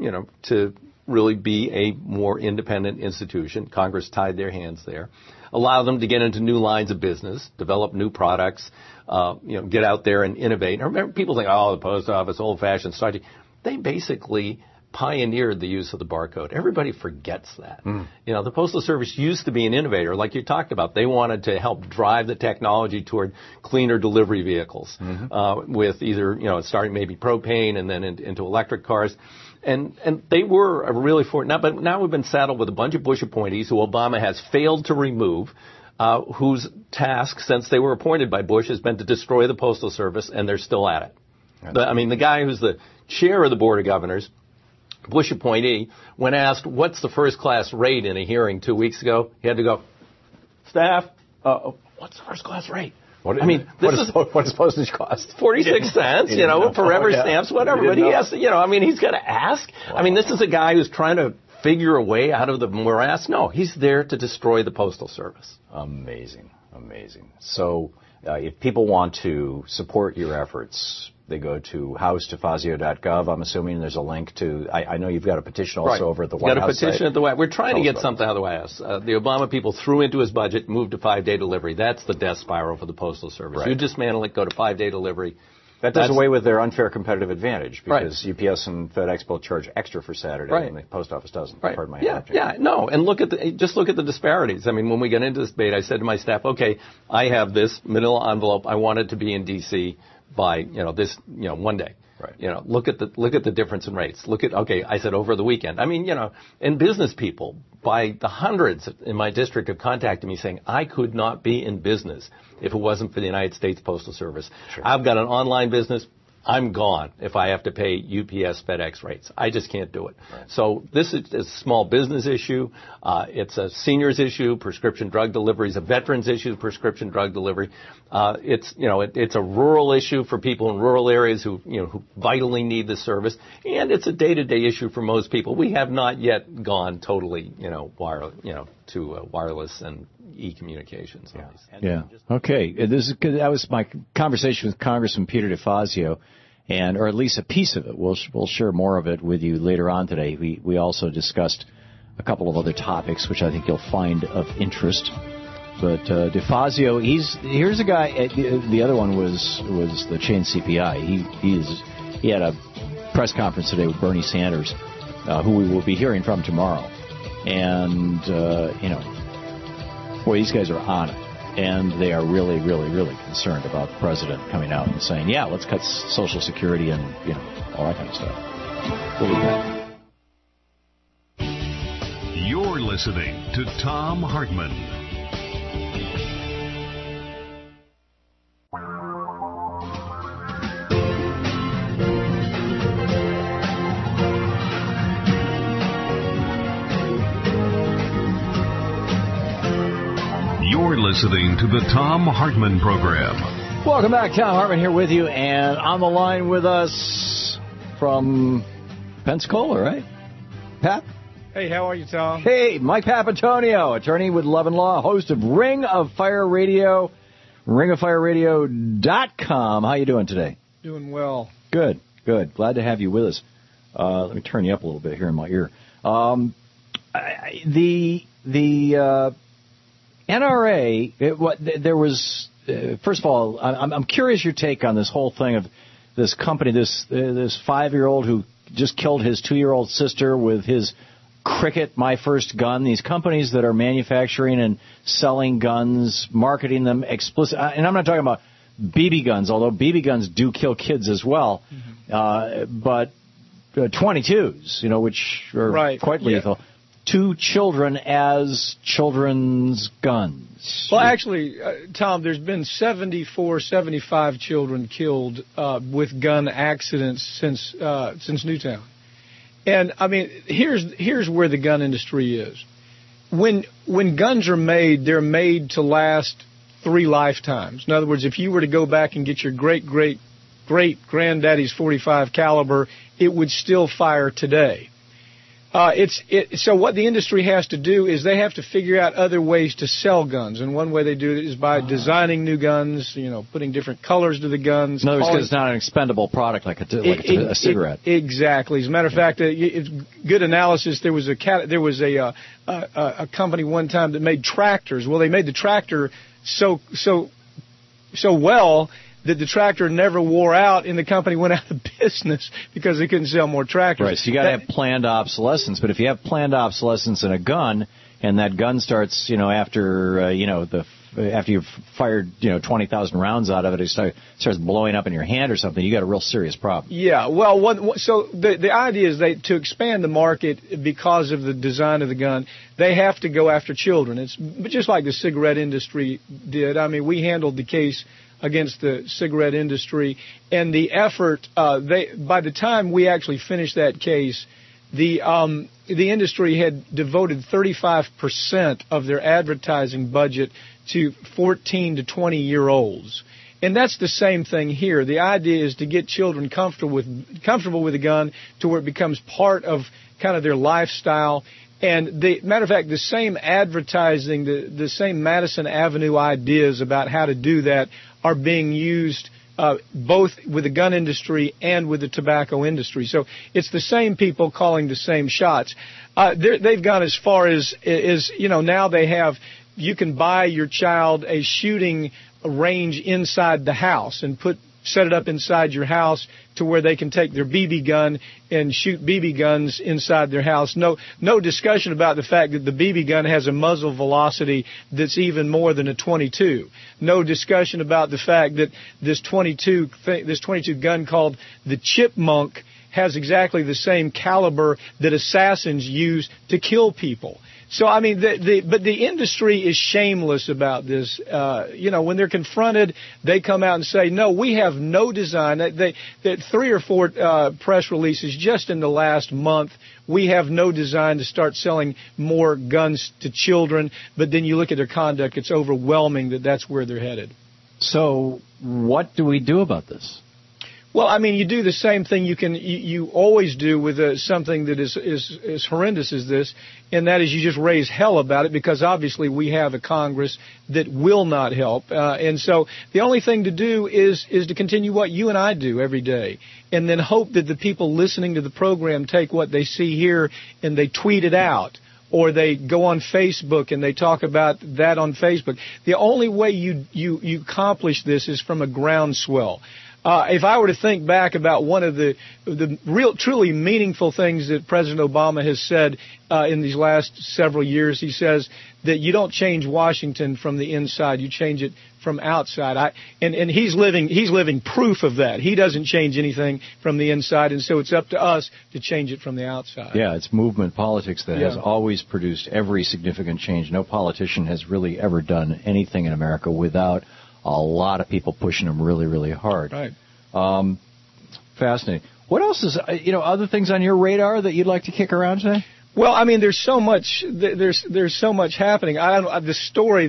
[SPEAKER 7] to really be a more independent institution. Congress tied their hands there. Allow them to get into new lines of business, develop new products, get out there and innovate. And remember, people think, the post office, old-fashioned strategy. They basically pioneered the use of the barcode. Everybody forgets that. The Postal Service used to be an innovator, like you talked about. They wanted to help drive the technology toward cleaner delivery vehicles with either, starting maybe propane and then into electric cars. And they were really fortunate. But now we've been saddled with a bunch of Bush appointees who Obama has failed to remove, whose task, since they were appointed by Bush, has been to destroy the Postal Service, and they're still at it. The guy who's the chair of the Board of Governors, Bush appointee, when asked what's the first class rate in a hearing 2 weeks ago, he had to go, staff, what's the first class rate?
[SPEAKER 2] What does postage cost?
[SPEAKER 7] 46 cents, forever stamps, whatever. But he has to, he's got to ask. Wow. This is a guy who's trying to figure a way out of the morass. No, he's there to destroy the Postal Service.
[SPEAKER 2] Amazing. So if people want to support your efforts, They go to house.fazio.gov. I'm assuming there's a link to. I know you've got a petition also over at the White House.
[SPEAKER 7] Got a petition at the White House. We're trying to get something out of the White House. The Obama people threw into his budget, moved to 5-day delivery. That's the death spiral for the Postal Service.
[SPEAKER 2] Right.
[SPEAKER 7] You dismantle it, go to 5-day delivery.
[SPEAKER 2] That does away with their unfair competitive advantage because UPS and FedEx both charge extra for Saturday and the post office doesn't.
[SPEAKER 7] Right.
[SPEAKER 2] Pardon my
[SPEAKER 7] interrupting. No. And look at the disparities. I mean, when we got into this debate, I said to my staff, okay, I have this manila envelope. I want it to be in D.C. by one day.
[SPEAKER 2] Right.
[SPEAKER 7] Look at the difference in rates. I said over the weekend. I mean, and business people by the hundreds in my district have contacted me saying I could not be in business if it wasn't for the United States Postal Service.
[SPEAKER 2] Sure.
[SPEAKER 7] I've got an online business. I'm gone if I have to pay UPS, FedEx rates. I just can't do it.
[SPEAKER 2] Right.
[SPEAKER 7] So this is a small business issue. It's a seniors issue, prescription drug deliveries, a veterans issue, prescription drug delivery. It's a rural issue for people in rural areas who vitally need the service, and it's a day-to-day issue for most people. We have not yet gone totally, to wireless and e-communications.
[SPEAKER 2] Yeah. Okay. That was my conversation with Congressman Peter DeFazio, or at least a piece of it. We'll share more of it with you later on today. We also discussed a couple of other topics, which I think you'll find of interest. But DeFazio, here's a guy. The other one was the chain CPI. He had a press conference today with Bernie Sanders, who we will be hearing from tomorrow, and boy, these guys are on it. And they are really, really, really concerned about the president coming out and saying, yeah, let's cut Social Security and, all that kind of stuff. We'll be back.
[SPEAKER 1] You're listening to Thom Hartmann. You're listening to the Thom Hartmann Program.
[SPEAKER 2] Welcome back. Thom Hartmann here with you, and on the line with us from Pensacola, right? Pat?
[SPEAKER 8] Hey, how are you, Tom?
[SPEAKER 2] Hey, Mike Papantonio, attorney with Love and Law, host of Ring of Fire Radio, ringoffireradio.com. How you doing today?
[SPEAKER 8] Doing well.
[SPEAKER 2] Good. Glad to have you with us. Let me turn you up a little bit here in my ear. The NRA, there was, first of all, I'm curious your take on this whole thing of this company, this 5-year-old who just killed his 2-year-old sister with his Cricket My First Gun, these companies that are manufacturing and selling guns, marketing them explicit, and I'm not talking about BB guns, although BB guns do kill kids as well, but 22s, which are quite lethal. To children as children's guns.
[SPEAKER 8] Well, actually, Tom, there's been 75 children killed with gun accidents since Newtown. And I mean, here's where the gun industry is. When guns are made, they're made to last 3 lifetimes. In other words, if you were to go back and get your great granddaddy's .45 caliber, it would still fire today. So what the industry has to do is they have to figure out other ways to sell guns, and one way they do it is by designing new guns, putting different colors to the guns.
[SPEAKER 2] In other words, because it's not an expendable product like a cigarette.
[SPEAKER 8] Exactly. As a matter of fact, it's good analysis. There was a company one time that made tractors. Well, they made the tractor so well that the tractor never wore out, and the company went out of business because they couldn't sell more tractors.
[SPEAKER 2] Right, so you got to have planned obsolescence. But if you have planned obsolescence in a gun, and that gun starts, after you've fired, 20,000 rounds out of it, it starts blowing up in your hand or something, you got a real serious problem.
[SPEAKER 8] Yeah, well, so the idea is to expand the market because of the design of the gun, they have to go after children. It's just like the cigarette industry did. I mean, we handled the case against the cigarette industry, and the effort, by the time we actually finished that case, the industry had devoted 35% of their advertising budget to 14 to 20-year-olds. And that's the same thing here. The idea is to get children comfortable with a gun to where it becomes part of kind of their lifestyle. And matter of fact, the same advertising, the same Madison Avenue ideas about how to do that are being used both with the gun industry and with the tobacco industry. So it's the same people calling the same shots. They've gone as far as now they have, you can buy your child a shooting range inside the house and set it up inside your house to where they can take their BB gun and shoot BB guns inside their house. No discussion about the fact that the BB gun has a muzzle velocity that's even more than a .22. No discussion about the fact that this .22 gun called the Chipmunk has exactly the same caliber that assassins use to kill people. So, I mean, but the industry is shameless about this. When they're confronted, they come out and say, no, we have no design. They 3 or 4 press releases just in the last month. We have no design to start selling more guns to children. But then you look at their conduct, it's overwhelming that that's where they're headed.
[SPEAKER 2] So what do we do about this?
[SPEAKER 8] Well, I mean, you do the same thing you always do with something that is horrendous as this, and that is you just raise hell about it, because obviously we have a Congress that will not help. And so the only thing to do is to continue what you and I do every day, and then hope that the people listening to the program take what they see here and they tweet it out, or they go on Facebook and they talk about that on Facebook. The only way you accomplish this is from a groundswell. If I were to think back about one of the real, truly meaningful things that President Obama has said in these last several years, he says that you don't change Washington from the inside, you change it from outside. And he's living proof of that. He doesn't change anything from the inside, and so it's up to us to change it from the outside.
[SPEAKER 2] Yeah, it's movement politics that has always produced every significant change. No politician has really ever done anything in America without a lot of people pushing them really, really hard.
[SPEAKER 8] Right.
[SPEAKER 2] Fascinating. What else is, other things on your radar that you'd like to kick around today?
[SPEAKER 8] Well, I mean, there's so much, there's so much happening. The story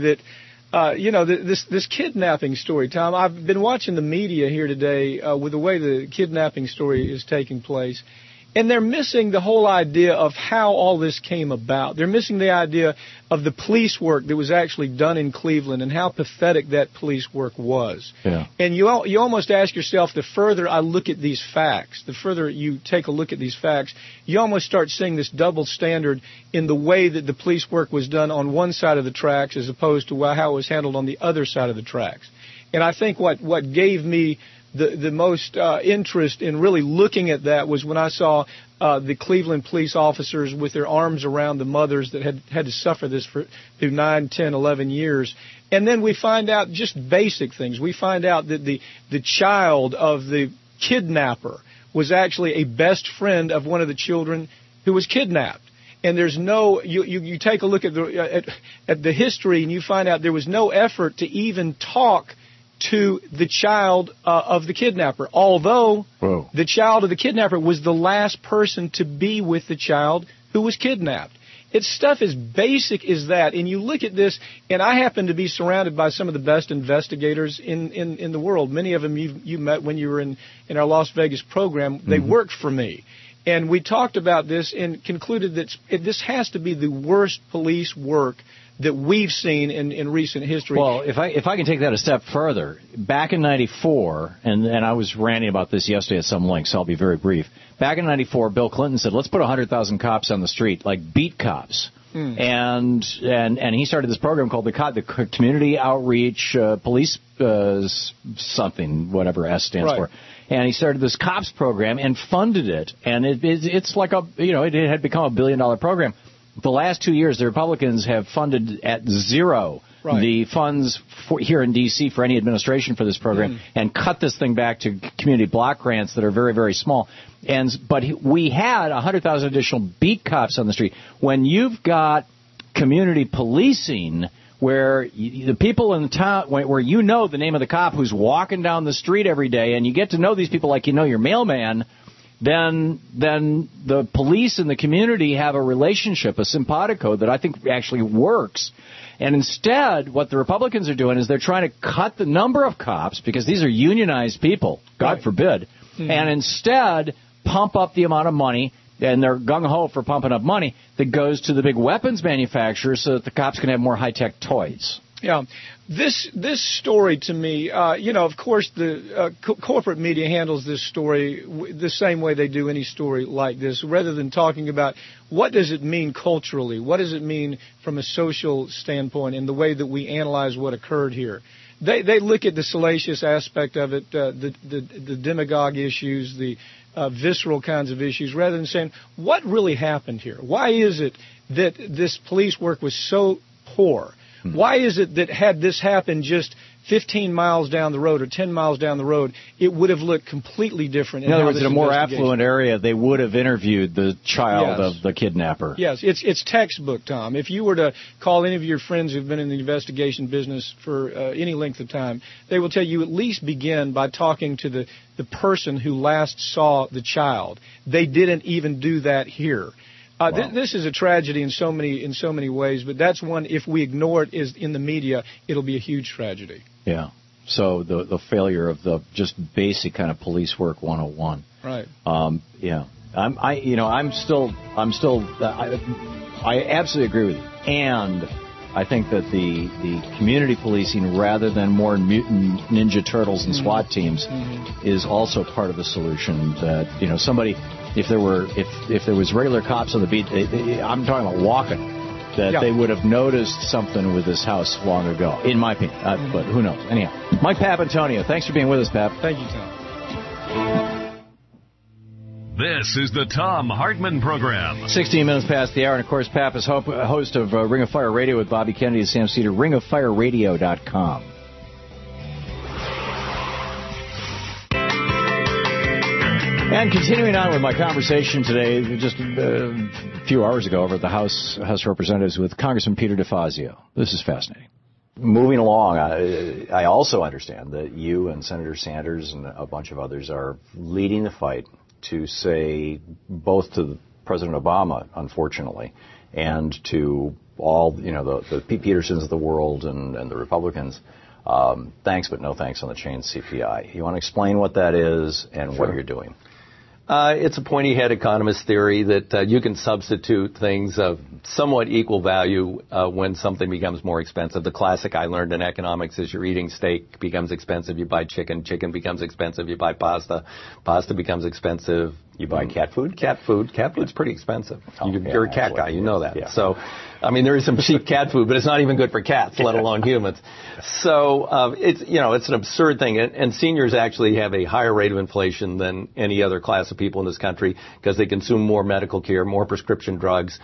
[SPEAKER 8] that, this kidnapping story, Tom, I've been watching the media here today, with the way the kidnapping story is taking place. And they're missing the whole idea of how all this came about. They're missing the idea of the police work that was actually done in Cleveland and how pathetic that police work was.
[SPEAKER 2] Yeah.
[SPEAKER 8] And you almost ask yourself, the further I look at these facts, the further you take a look at these facts, you almost start seeing this double standard in the way that the police work was done on one side of the tracks as opposed to how it was handled on the other side of the tracks. And I think what gave me the most interest in really looking at that was when I saw the Cleveland police officers with their arms around the mothers that had to suffer this through 9, 10, 11 years. And then we find out just basic things. We find out that the child of the kidnapper was actually a best friend of one of the children who was kidnapped. And there's you take a look at the history and you find out there was no effort to even talk to the child of the kidnapper, although the child of the kidnapper was the last person to be with the child who was kidnapped. It's stuff as basic as that, and you look at this, and I happen to be surrounded by some of the best investigators in the world. Many of them you met when you were in our Las Vegas program. They worked for me. And we talked about this and concluded that this has to be the worst police work that we've seen in recent history.
[SPEAKER 2] Well, if I can take that a step further, back in '94, and I was ranting about this yesterday at some length, so I'll be very brief. Back in '94, Bill Clinton said, let's put 100,000 cops on the street, like beat cops. And he started this program called the Community Outreach Police something, whatever S stands for. And he started this COPS program and funded it. And it's like it had become $1 billion program. The last 2 years, the Republicans have funded at zero the funds here in D.C. for any administration for this program and cut this thing back to community block grants that are very, very small. But we had 100,000 additional beat cops on the street. When you've got community policing where the people in the town, where you know the name of the cop who's walking down the street every day, and you get to know these people like you know your mailman, then the police and the community have a relationship, a simpatico that I think actually works. And instead, what the Republicans are doing is they're trying to cut the number of cops, because these are unionized people, God forbid, and instead pump up the amount of money, and they're gung-ho for pumping up money, that goes to the big weapons manufacturers so that the cops can have more high-tech toys.
[SPEAKER 8] Yeah, this story to me, of course, the corporate media handles this story the same way they do any story like this. Rather than talking about what does it mean culturally, what does it mean from a social standpoint, in the way that we analyze what occurred here, they look at the salacious aspect of it, the demagogue issues, the visceral kinds of issues, rather than saying what really happened here. Why is it that this police work was so poor? Why is it that had this happened just 15 miles down the road or 10 miles down the road, it would have looked completely different?
[SPEAKER 2] In other words, in a more affluent area, they would have interviewed the child of the kidnapper.
[SPEAKER 8] Yes, it's textbook, Tom. If you were to call any of your friends who've been in the investigation business for any length of time, they will tell you at least begin by talking to the person who last saw the child. They didn't even do that here. Wow. This is a tragedy in so many ways, but that's one, if we ignore it in the media, it'll be a huge tragedy.
[SPEAKER 2] Yeah. So the failure of the just basic kind of police work 101.
[SPEAKER 8] Right.
[SPEAKER 2] Yeah. I absolutely agree with you. And I think that the community policing, rather than more mutant Ninja Turtles and SWAT teams, is also part of the solution. That somebody. If there was regular cops on the beat, I'm talking about walking, that they would have noticed something with this house long ago, in my opinion. But who knows? Anyhow, Mike Papantonio, thanks for being with us, Pap.
[SPEAKER 8] Thank you, Tom.
[SPEAKER 1] This is the Thom Hartmann Program.
[SPEAKER 2] 16 minutes past the hour, and of course, Pap is host of Ring of Fire Radio with Bobby Kennedy and Sam Cedar, ringoffireradio.com. And continuing on with my conversation today, just a few hours ago over at the House of Representatives with Congressman Peter DeFazio. This is fascinating.
[SPEAKER 9] Moving along, I also understand that you and Senator Sanders and a bunch of others are leading the fight to say, both to President Obama, unfortunately, and to all, the Pete Petersons of the world and the Republicans, thanks but no thanks on the chain CPI. You want to explain what that is and what you're doing?
[SPEAKER 7] It's a pointy-head economist theory that you can substitute things of somewhat equal value when something becomes more expensive. The classic I learned in economics is you're eating steak becomes expensive, you buy chicken, chicken becomes expensive, you buy pasta, pasta becomes expensive.
[SPEAKER 9] You buy cat food?
[SPEAKER 7] Cat food's pretty expensive.
[SPEAKER 9] Oh,
[SPEAKER 7] you're a cat guy, you know that.
[SPEAKER 9] Yeah.
[SPEAKER 7] So, there is some cheap cat food, but it's not even good for cats, let alone humans. So, it's an absurd thing. And seniors actually have a higher rate of inflation than any other class of people in this country because they consume more medical care, more prescription drugs,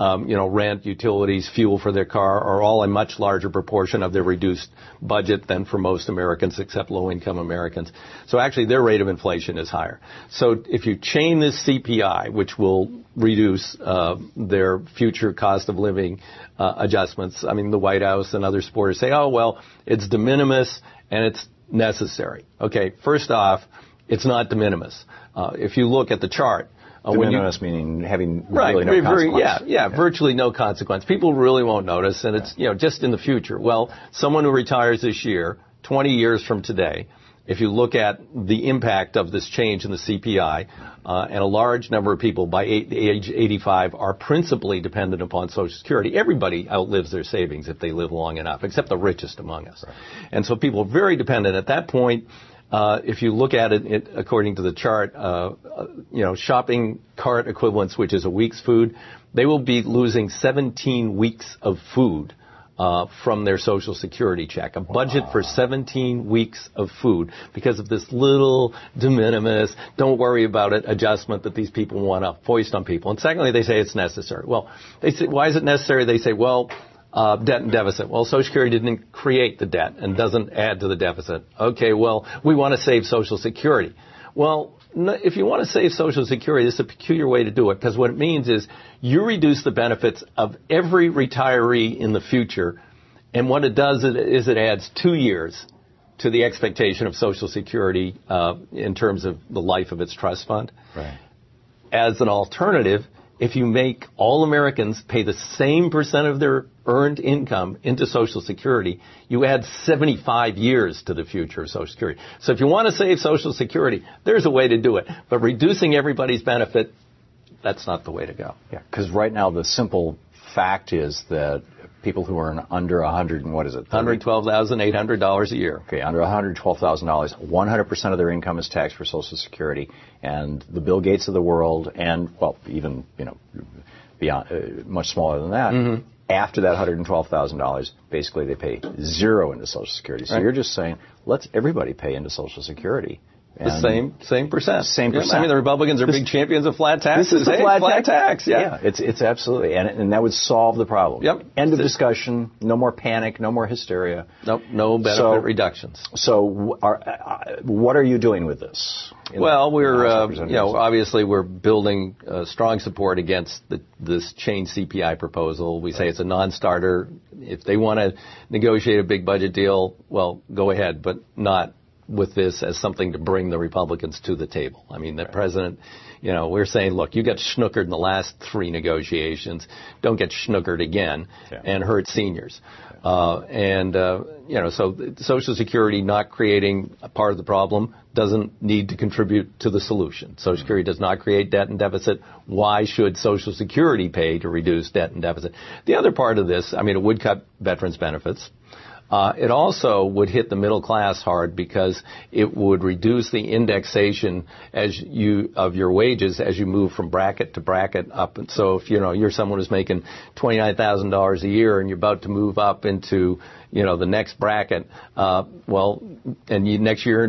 [SPEAKER 7] rent, utilities, fuel for their car are all a much larger proportion of their reduced budget than for most Americans, except low-income Americans. So actually, their rate of inflation is higher. So if you change this CPI, which will reduce their future cost of living adjustments. The White House and other supporters say, oh, well, it's de minimis and it's necessary. Okay, first off, it's not de minimis. If you look at the chart,
[SPEAKER 9] de minimis meaning having really no consequence.
[SPEAKER 7] Virtually no consequence. People really won't notice, and it's just in the future. Well, someone who retires this year, 20 years from today, if you look at the impact of this change in the CPI, and a large number of people by age 85 are principally dependent upon Social Security. Everybody outlives their savings if they live long enough, except the richest among us. Right. And so people are very dependent. At that point, if you look at it according to the chart, shopping cart equivalents, which is a week's food, they will be losing 17 weeks of food from their Social Security check, a budget for 17 weeks of food because of this little de minimis, don't worry about it adjustment that these people want to foist on people. And secondly, they say it's necessary. Well, they say, why is it necessary? They say, well, debt and deficit. Well, Social Security didn't create the debt and doesn't add to the deficit. Okay, well, we want to save Social Security. Well, if you want to save Social Security, this is a peculiar way to do it because what it means is you reduce the benefits of every retiree in the future, and what it does is it adds 2 years to the expectation of Social Security in terms of the life of its trust fund.
[SPEAKER 9] Right.
[SPEAKER 7] As an alternative, if you make all Americans pay the same percent of their earned income into Social Security, you add 75 years to the future of Social Security. So if you want to save Social Security, there's a way to do it. But reducing everybody's benefit, that's not the way to go.
[SPEAKER 9] Yeah, because right now the simple fact is that people who earn under
[SPEAKER 7] $112,800 a year.
[SPEAKER 9] Okay, under $112,000, 100% of their income is taxed for Social Security, and the Bill Gates of the world, and well, even beyond, much smaller than that. Mm-hmm. After that $112,000, basically they pay zero into Social Security. So you're just saying, let's everybody pay into Social Security.
[SPEAKER 7] The same percent.
[SPEAKER 9] Same percent.
[SPEAKER 7] I mean, the Republicans are big champions of flat taxes.
[SPEAKER 9] This is the flat tax.
[SPEAKER 7] Yeah,
[SPEAKER 9] it's absolutely, and that would solve the problem.
[SPEAKER 7] Yep.
[SPEAKER 9] End of discussion. No more panic. No more hysteria.
[SPEAKER 7] Nope. No benefit reductions.
[SPEAKER 9] So, what are you doing with this?
[SPEAKER 7] Well, we're obviously we're building strong support against this change CPI proposal. We say it's a non-starter. If they want to negotiate a big budget deal, well, go ahead, but not with this as something to bring the Republicans to the table. I mean, the president, we're saying, look, you got schnookered in the last 3 negotiations. Don't get schnookered again and hurt seniors. So Social Security not creating a part of the problem doesn't need to contribute to the solution. Social Security does not create debt and deficit. Why should Social Security pay to reduce debt and deficit? The other part of this, it would cut veterans' benefits. It also would hit the middle class hard because it would reduce the indexation of your wages as you move from bracket to bracket up. And so if you're someone who's making $29,000 a year and you're about to move up into the next bracket, next year in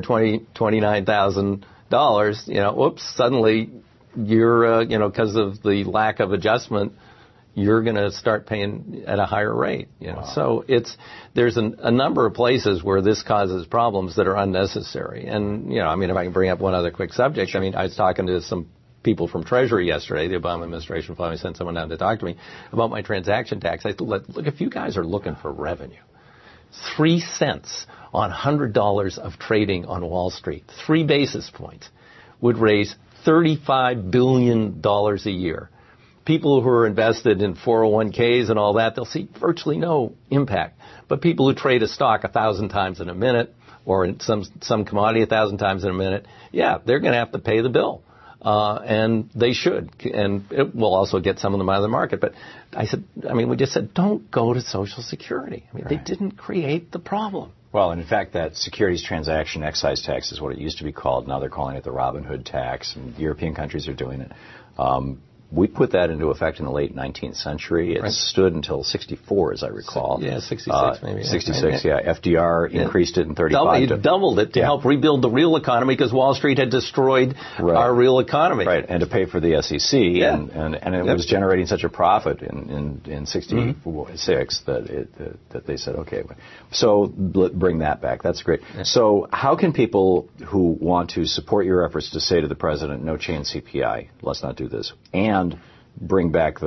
[SPEAKER 7] $29,000, suddenly you're because of the lack of adjustment, you're going to start paying at a higher rate. Wow. So there's a number of places where this causes problems that are unnecessary. And, if I can bring up one other quick subject, I was talking to some people from Treasury yesterday. The Obama administration finally sent someone down to talk to me about my transaction tax. I said, look, if you guys are looking for revenue, 3 cents on $100 of trading on Wall Street, 3 basis points, would raise $35 billion a year. People who are invested in 401ks and all that, they'll see virtually no impact. But people who trade a stock 1,000 times in a minute, or in some commodity 1,000 times in a minute, they're going to have to pay the bill. And they should. And it will also get some of them out of the market. But we just said, don't go to Social Security. They didn't create the problem.
[SPEAKER 9] Well, and in fact, that securities transaction excise tax is what it used to be called. Now they're calling it the Robin Hood tax, and European countries are doing it. We put that into effect in the late 19th century. It stood until 64, as I recall.
[SPEAKER 7] 66 maybe.
[SPEAKER 9] 66, FDR increased it in 35.
[SPEAKER 7] He doubled it to help rebuild the real economy because Wall Street had destroyed our real economy.
[SPEAKER 9] Right, and to pay for the SEC. And it was generating such a profit in 66 that they said, okay. So bring that back. That's great. Yeah. So how can people who want to support your efforts to say to the president, no change CPI, let's not do this, and bring back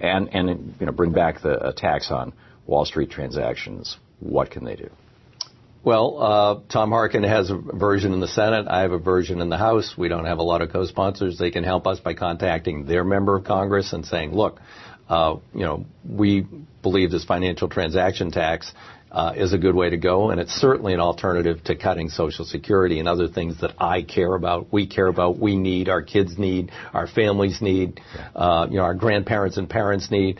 [SPEAKER 9] the tax on Wall Street transactions, what can they do?
[SPEAKER 7] Well, Tom Harkin has a version in the Senate. I have a version in the House. We don't have a lot of co-sponsors. They can help us by contacting their member of Congress and saying, look, we believe this financial transaction tax is a good way to go, and it's certainly an alternative to cutting Social Security and other things that I care about, we need, our kids need, our families need, our grandparents and parents need.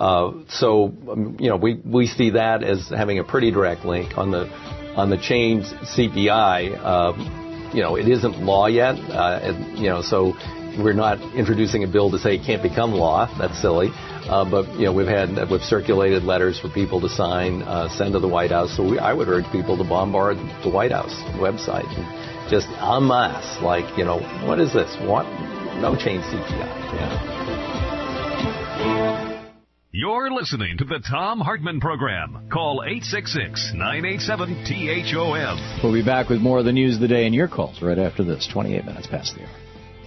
[SPEAKER 7] We see that as having a pretty direct link on the change CPI. It isn't law yet, so we're not introducing a bill to say it can't become law. That's silly. But we've circulated letters for people to sign, send to the White House. So I would urge people to bombard the White House website and just en masse, what is this? What? No change CPI.
[SPEAKER 1] You're listening to the Thom Hartmann Program. Call 866-987-THOM.
[SPEAKER 2] We'll be back with more of the news of the day and your calls right after this. 28 minutes past the hour.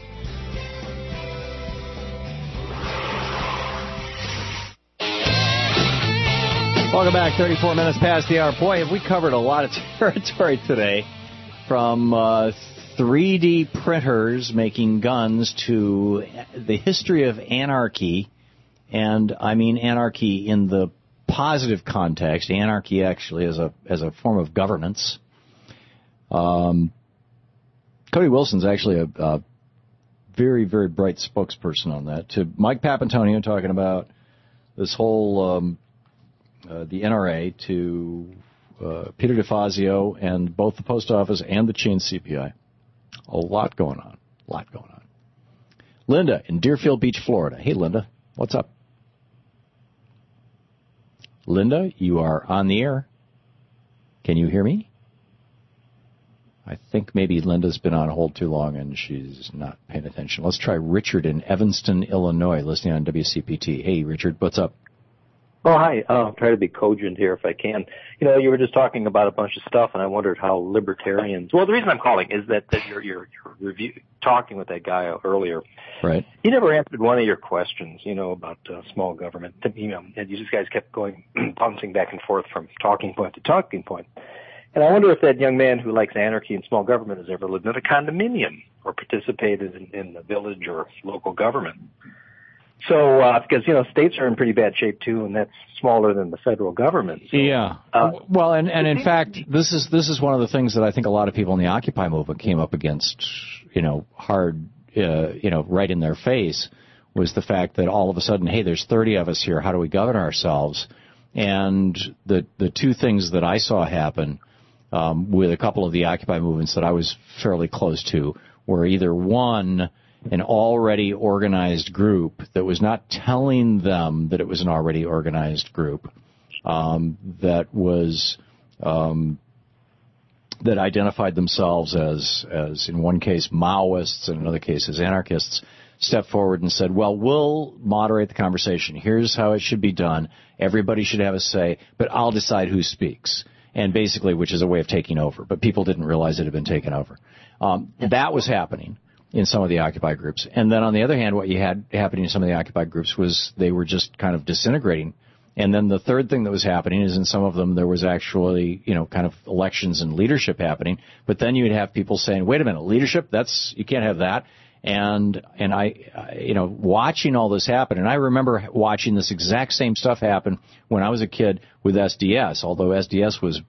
[SPEAKER 2] Welcome back. 34 minutes past the hour. Boy, have we covered a lot of territory today, from 3D printers making guns to the history of anarchy, and I mean anarchy in the positive context, anarchy actually as a form of governance. Cody Wilson's actually a very, very bright spokesperson on that. To Mike Papantonio talking about this whole the NRA to Peter DeFazio and both the post office and the chain CPI. A lot going on. Linda in Deerfield Beach, Florida. Hey, Linda. What's up? Linda, you are on the air. Can you hear me? I think maybe Linda's been on hold too long and she's not paying attention. Let's try Richard in Evanston, Illinois, listening on WCPT. Hey, Richard, what's up?
[SPEAKER 10] Oh, hi. I'll try to be cogent here if I can. You know, you were just talking about a bunch of stuff, and I wondered how libertarians. Well, the reason I'm calling is that you're talking with that guy earlier.
[SPEAKER 2] Right.
[SPEAKER 10] He never answered one of your questions, you know, about small government. You know, and you guys kept going, bouncing back and forth from talking point to talking point. And I wonder if that young man who likes anarchy and small government has ever lived in a condominium or participated in the village or local government. So, because, you know, states are in pretty bad shape, too, and that's smaller than the federal government. So,
[SPEAKER 2] yeah. Well, and in fact, this is one of the things that I think a lot of people in the Occupy movement came up against, you know, hard, you know, right in their face, was the fact that all of a sudden, hey, there's 30 of us here, how do we govern ourselves? And the two things that I saw happen with a couple of the Occupy movements that I was fairly close to were either one, an already organized group that was not telling them that it was an already organized group, that was that identified themselves as in one case Maoists and in other cases anarchists, stepped forward and said, well, we'll moderate the conversation. Here's how it should be done. Everybody should have a say, but I'll decide who speaks. And basically, which is a way of taking over. But people didn't realize it had been taken over. That was happening in some of the Occupy groups. And then on the other hand, what you had happening in some of the Occupy groups was they were just kind of disintegrating. And then the third thing that was happening is in some of them there was actually, you know, kind of elections and leadership happening. But then you'd have people saying, wait a minute, leadership, you can't have that. And I, you know, watching all this happen, and I remember watching this exact same stuff happen when I was a kid with SDS, although SDS was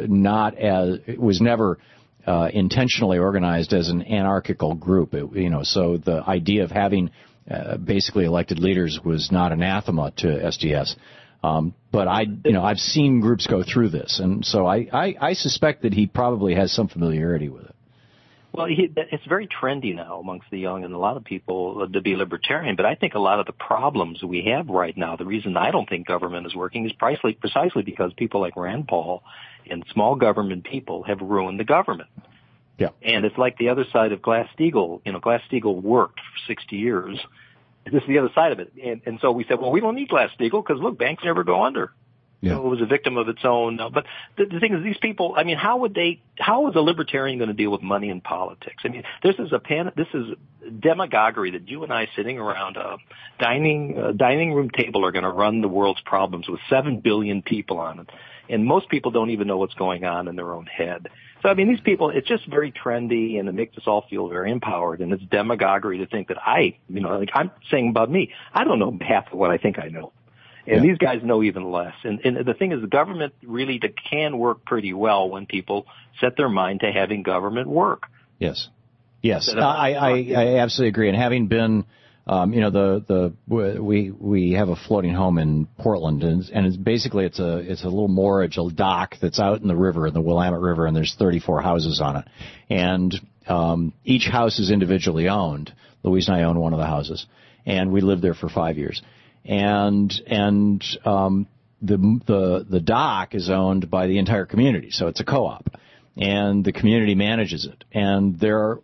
[SPEAKER 2] never intentionally organized as an anarchical group. So the idea of having basically elected leaders was not anathema to SDS. But I've seen groups go through this, and so I suspect that he probably has some familiarity with it.
[SPEAKER 10] Well, it's very trendy now amongst the young and a lot of people to be libertarian, but I think a lot of the problems we have right now, the reason I don't think government is working is precisely because people like Rand Paul and small government people have ruined the government.
[SPEAKER 2] Yeah.
[SPEAKER 10] And it's like the other side of Glass-Steagall. You know, Glass-Steagall worked for 60 years. This is the other side of it. And so we said, well, we don't need Glass-Steagall because, look, banks never go under.
[SPEAKER 2] Yeah.
[SPEAKER 10] So it was a victim of its own. But the thing is, these people, I mean, how is a libertarian going to deal with money and politics? I mean, this is demagoguery that you and I sitting around a dining room table are going to run the world's problems with 7 billion people on it. And most people don't even know what's going on in their own head. So, I mean, these people, it's just very trendy and it makes us all feel very empowered. And it's demagoguery to think that like I'm saying about me, I don't know half of what I think I know. And these guys know even less. And the thing is, the government really can work pretty well when people set their mind to having government work.
[SPEAKER 2] Yes. I absolutely agree. And having been, we have a floating home in Portland, and it's basically it's a little moorage, a dock that's out in the river, in the Willamette River, and there's 34 houses on it. And each house is individually owned. Louise and I own one of the houses, and we lived there for 5 years. And the dock is owned by the entire community, so it's a co-op, and the community manages it. And there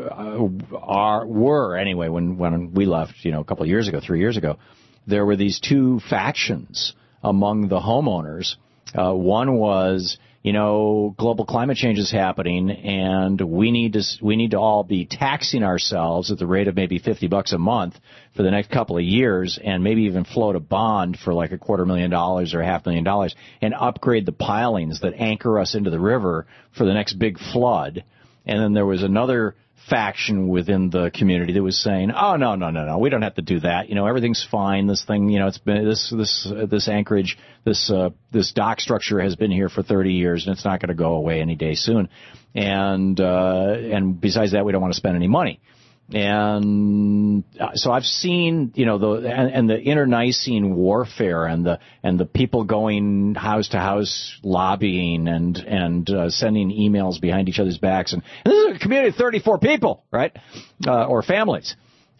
[SPEAKER 2] were anyway when we left, a couple of years ago, 3 years ago, there were these two factions among the homeowners. One was, global climate change is happening, and we need to all be taxing ourselves at the rate of maybe $50 a month for the next couple of years, and maybe even float a bond for like $250,000 or $500,000 and upgrade the pilings that anchor us into the river for the next big flood. And then there was another faction within the community that was saying, oh, no, we don't have to do that. Everything's fine. This thing, it's been this anchorage, this dock structure has been here for 30 years, and it's not going to go away any day soon. And besides that, we don't want to spend any money. And so I've seen, and the internecine warfare and the people going house to house lobbying and sending emails behind each other's backs. And this is a community of 34 people, right? Or families.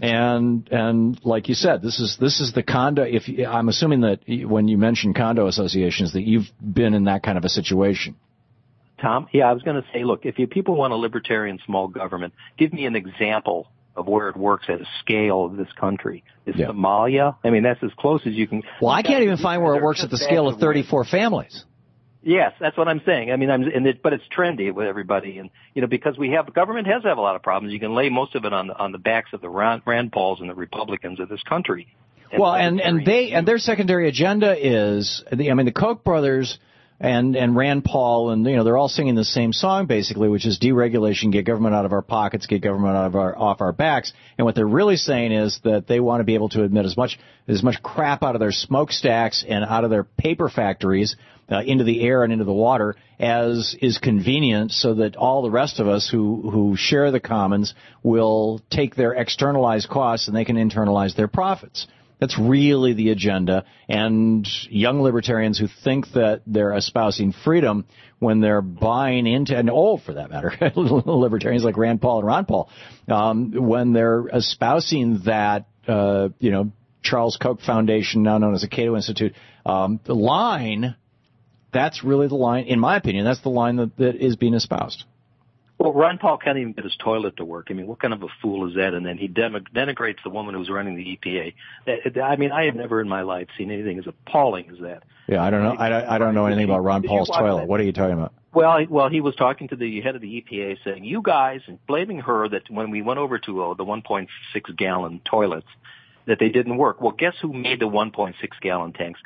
[SPEAKER 2] And like you said, this is the condo. I'm assuming that when you mention condo associations, that you've been in that kind of a situation.
[SPEAKER 10] Tom, yeah, I was going to say, look, if people want a libertarian small government, give me an example of where it works at a scale of this country. Is Somalia? I mean, that's as close as you can.
[SPEAKER 2] Well, I can't even find where it works at the scale of 34 families.
[SPEAKER 10] Yes, that's what I'm saying. I mean, but it's trendy with everybody, and because government has to have a lot of problems. You can lay most of it on the backs of the Rand Pauls and the Republicans of this country.
[SPEAKER 2] And their secondary agenda is the Koch brothers and Rand Paul, and they're all singing the same song basically, which is deregulation, get government out of our pockets, get government off our backs. And what they're really saying is that they want to be able to emit as much crap out of their smokestacks and out of their paper factories into the air and into the water as is convenient, so that all the rest of us who share the commons will take their externalized costs and they can internalize their profits. That's really the agenda, and young libertarians who think that they're espousing freedom when they're buying into, and old for that matter, libertarians like Rand Paul and Ron Paul, when they're espousing that, Charles Koch Foundation, now known as the Cato Institute, the line, that's really the line, in my opinion, that's the line that is being espoused.
[SPEAKER 10] Well, Ron Paul can't even get his toilet to work. I mean, what kind of a fool is that? And then he denigrates the woman who's running the EPA. I have never in my life seen anything as appalling as that.
[SPEAKER 2] Yeah, I don't know. I don't know anything about Ron Paul's toilet. What are you talking about?
[SPEAKER 10] Well, he was talking to the head of the EPA saying, you guys, and blaming her that when we went over to the 1.6 gallon toilets, that they didn't work. Well, guess who made the 1.6 gallon tanks?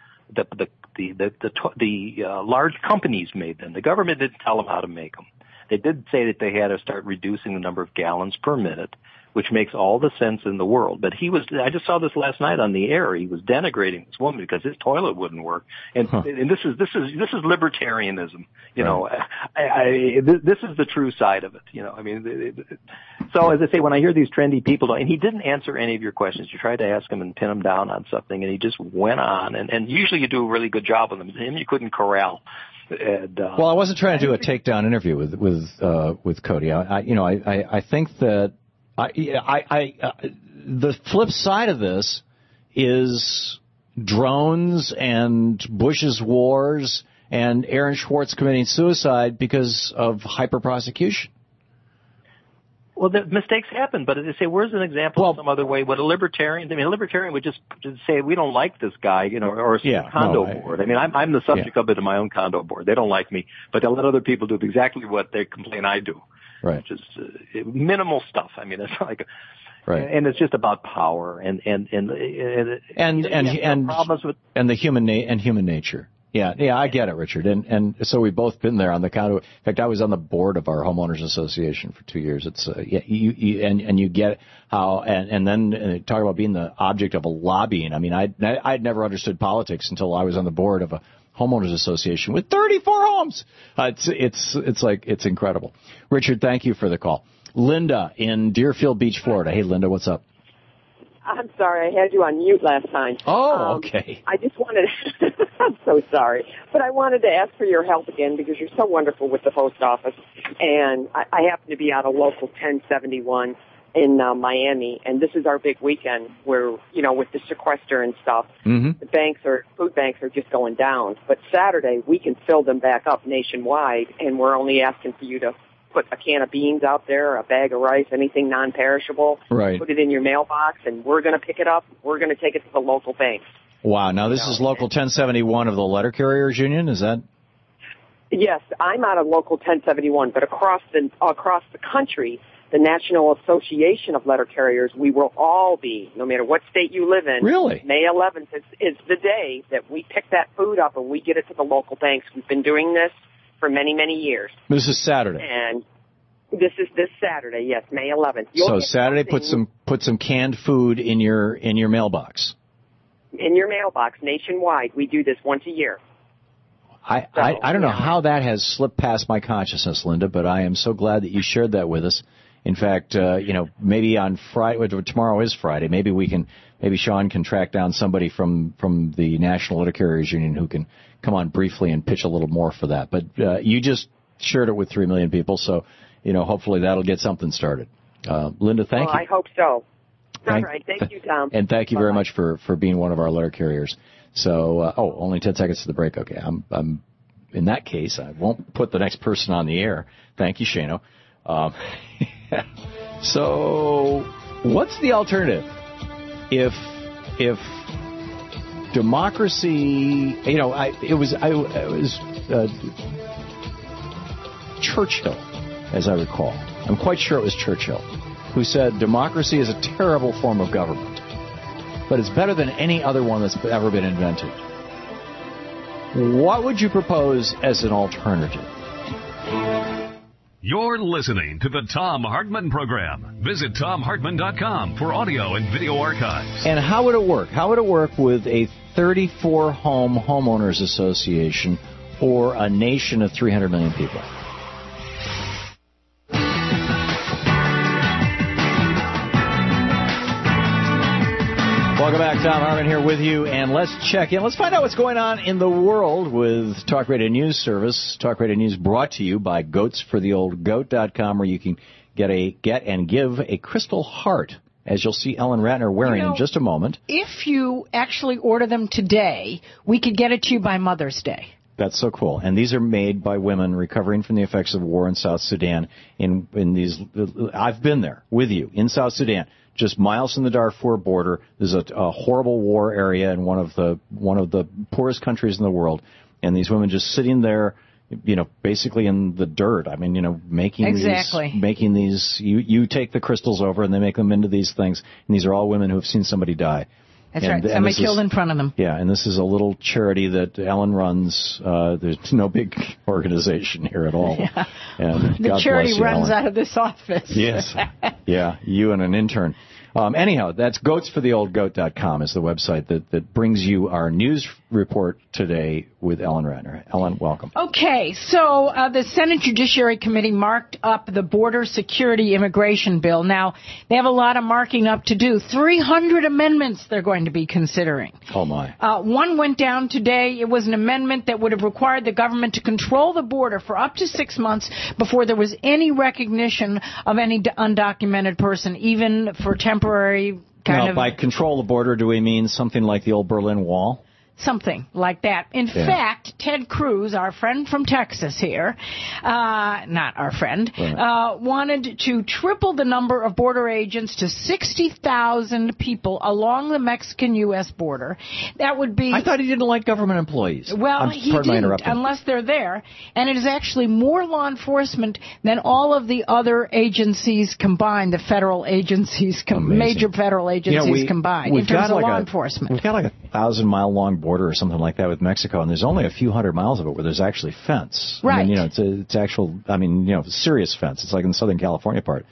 [SPEAKER 10] The large companies made them. The government didn't tell them how to make them. They did say that they had to start reducing the number of gallons per minute, which makes all the sense in the world. But I just saw this last night on the air. He was denigrating this woman because his toilet wouldn't work. And this is libertarianism. This is the true side of it. So as I say, when I hear these trendy people, and he didn't answer any of your questions. You tried to ask him and pin him down on something, and he just went on. And usually you do a really good job with him. Him you couldn't corral.
[SPEAKER 2] Well, I wasn't trying to do a takedown interview with Cody. I think that the flip side of this is drones and Bush's wars and Aaron Schwartz committing suicide because of hyper-prosecution.
[SPEAKER 10] Well, the mistakes happen, but they say, where's an example of some other way? What a libertarian would just say, we don't like this guy, or a condo board. I'm the subject of it in my own condo board. They don't like me, but they'll let other people do exactly what they complain I do.
[SPEAKER 2] Right.
[SPEAKER 10] Which is minimal stuff. It's like,
[SPEAKER 2] right.
[SPEAKER 10] And it's just about power and problems with
[SPEAKER 2] the human nature. Yeah, I get it, Richard. And so we've both been there on the condo. In fact, I was on the board of our homeowners association for 2 years. It's you get how, and then talk about being the object of a lobbying. I'd never understood politics until I was on the board of a homeowners association with 34 homes. It's incredible. Richard, thank you for the call. Linda in Deerfield Beach, Florida. Hey, Linda, what's up?
[SPEAKER 11] I'm sorry, I had you on mute last time.
[SPEAKER 2] Oh, okay.
[SPEAKER 11] I just wanted I'm so sorry. But I wanted to ask for your help again because you're so wonderful with the post office. And I happen to be out of local 1071 in Miami, and this is our big weekend where, with the sequester and stuff, the food banks are just going down. But Saturday, we can fill them back up nationwide, and we're only asking for you to put a can of beans out there, a bag of rice, anything non-perishable.
[SPEAKER 2] Right.
[SPEAKER 11] Put it in your mailbox, and we're going to pick it up. We're going to take it to the local bank.
[SPEAKER 2] Wow. Now, this is Local 1071 of the Letter Carriers Union, is that?
[SPEAKER 11] Yes, I'm out of Local 1071, but across the country, the National Association of Letter Carriers, we will all be, no matter what state you live in.
[SPEAKER 2] Really?
[SPEAKER 11] May 11th is the day that we pick that food up and we get it to the local banks. We've been doing this for many, many years.
[SPEAKER 2] This is Saturday.
[SPEAKER 11] And this is this Saturday, yes, May 11th.
[SPEAKER 2] So Saturday, put some canned food in your mailbox.
[SPEAKER 11] In your mailbox, nationwide. We do this once a year.
[SPEAKER 2] I don't know how that has slipped past my consciousness, Linda, but I am so glad that you shared that with us. In fact, maybe on Friday, tomorrow is Friday, maybe Sean can track down somebody from the National Letter Carriers Union who can come on briefly and pitch a little more for that. But you just shared it with 3 million people, so, hopefully that'll get something started. Linda, thank you.
[SPEAKER 11] I hope so. All right. Thank you, Tom.
[SPEAKER 2] And thank you very much for being one of our letter carriers. So, only 10 seconds to the break. Okay. I'm in that case, I won't put the next person on the air. Thank you, Shano. So, what's the alternative? If democracy, it was Churchill, as I recall. I'm quite sure it was Churchill who said democracy is a terrible form of government, but it's better than any other one that's ever been invented. What would you propose as an alternative?
[SPEAKER 1] You're listening to the Thom Hartmann Program. Visit ThomHartmann.com for audio and video archives.
[SPEAKER 2] And how would it work? How would it work with a 34-home homeowners association or a nation of 300 million people? Welcome back. Thom Hartmann here with you, and let's check in. Let's find out what's going on in the world with Talk Radio News Service. Talk Radio News brought to you by GoatsForTheOldGoat.com, where you can get and give a crystal heart, as you'll see Ellen Ratner wearing in just a moment.
[SPEAKER 12] If you actually order them today, we could get it to you by Mother's Day.
[SPEAKER 2] That's so cool. And these are made by women recovering from the effects of war in South Sudan. In these, I've been there with you in South Sudan. Just miles from the Darfur border. There's a horrible war area in one of the poorest countries in the world, and these women just sitting there, basically in the dirt. I mean, making these. You take the crystals over, and they make them into these things. And these are all women who have seen somebody die.
[SPEAKER 12] That's right. Somebody killed in front of them.
[SPEAKER 2] Yeah, and this is a little charity that Ellen runs. There's no big organization here at all.
[SPEAKER 12] Yeah.
[SPEAKER 2] And
[SPEAKER 12] the
[SPEAKER 2] God
[SPEAKER 12] charity
[SPEAKER 2] bless you,
[SPEAKER 12] runs
[SPEAKER 2] Ellen.
[SPEAKER 12] out of this office.
[SPEAKER 2] Yes. Yeah, you and an intern. Anyhow, that's GoatsForTheOldGoat.com is the website that brings you our news report today with Ellen Ratner. Ellen, welcome.
[SPEAKER 12] Okay, so the Senate Judiciary Committee marked up the Border Security Immigration Bill. Now, they have a lot of marking up to do. 300 amendments they're going to be considering.
[SPEAKER 2] Oh, my.
[SPEAKER 12] One went down today. It was an amendment that would have required the government to control the border for up to 6 months before there was any recognition of any undocumented person, even for temporary kind of...
[SPEAKER 2] By control the border, do we mean something like the old Berlin Wall?
[SPEAKER 12] Something like that. In fact, Ted Cruz, our friend from Texas here, not our friend, wanted to triple the number of border agents to 60,000 people along the Mexican-U.S. border. That would be...
[SPEAKER 2] I thought he didn't like government employees.
[SPEAKER 12] Well, he didn't, unless they're there. And it is actually more law enforcement than all of the other agencies combined, the federal agencies, major federal agencies combined, in terms of law enforcement.
[SPEAKER 2] We've got like 1,000-mile-long border or something like that with Mexico, and there's only a few hundred miles of it where there's actually fence.
[SPEAKER 12] Right.
[SPEAKER 2] I mean, it's actual, serious fence. It's like in the Southern California part.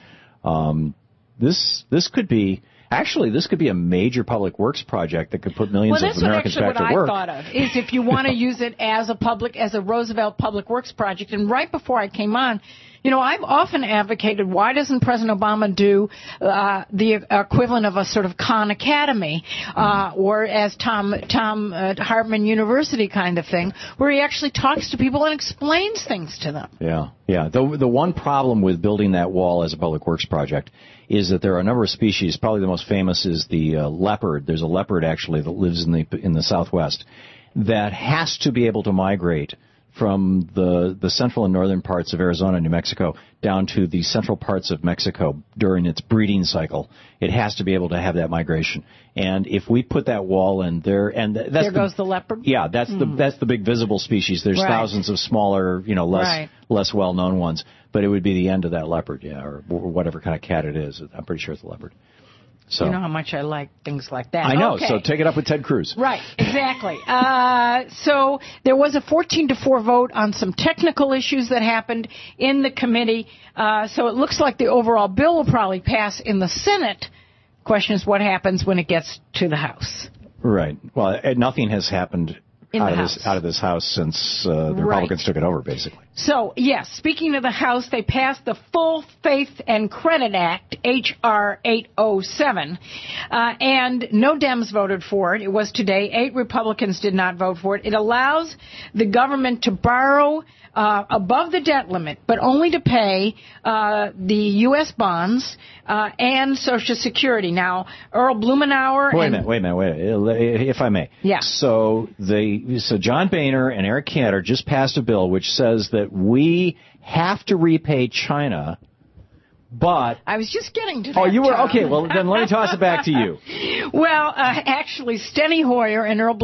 [SPEAKER 2] This could be a major public works project that could put millions of Americans back to work.
[SPEAKER 12] Well, that's what I thought of, is if you want to use it as a Roosevelt public works project. And right before I came on, I've often advocated, why doesn't President Obama do the equivalent of a sort of Khan Academy, or as Thom Hartmann University kind of thing, where he actually talks to people and explains things to them.
[SPEAKER 2] Yeah. The one problem with building that wall as a public works project is that there are a number of species. Probably the most famous is the leopard. There's a leopard, actually, that lives in the Southwest that has to be able to migrate from the central and northern parts of Arizona and New Mexico down to the central parts of Mexico during its breeding cycle. It has to be able to have that migration. And if we put that wall in there, and there
[SPEAKER 12] goes the leopard.
[SPEAKER 2] Yeah, that's the big visible species. There's thousands of smaller, less well-known ones, but it would be the end of that leopard, or whatever kind of cat it is. I'm pretty sure it's a leopard. So.
[SPEAKER 12] You know how much I like things like that.
[SPEAKER 2] I know,
[SPEAKER 12] okay.
[SPEAKER 2] So take it up with Ted Cruz.
[SPEAKER 12] Right, exactly. So there was a 14-4 vote on some technical issues that happened in the committee. So it looks like the overall bill will probably pass in the Senate. Question is what happens when it gets to the House.
[SPEAKER 2] Right. Well, nothing has happened
[SPEAKER 12] in the House.
[SPEAKER 2] Out of this House since the Republicans took it over, basically.
[SPEAKER 12] So, yes, speaking of the House, they passed the Full Faith and Credit Act, H.R. 807, and no Dems voted for it. It was today. 8 Republicans did not vote for it. It allows the government to borrow above the debt limit, but only to pay the U.S. bonds and Social Security. Now, Earl Blumenauer... Wait a
[SPEAKER 2] minute, if I may.
[SPEAKER 12] Yeah.
[SPEAKER 2] So John Boehner and Eric Cantor just passed a bill which says that we have to repay China, but...
[SPEAKER 12] I was just getting to that.
[SPEAKER 2] Oh, you were?
[SPEAKER 12] Tom.
[SPEAKER 2] Okay, well, then let me toss it back to you.
[SPEAKER 12] Well, actually, Steny Hoyer and Earl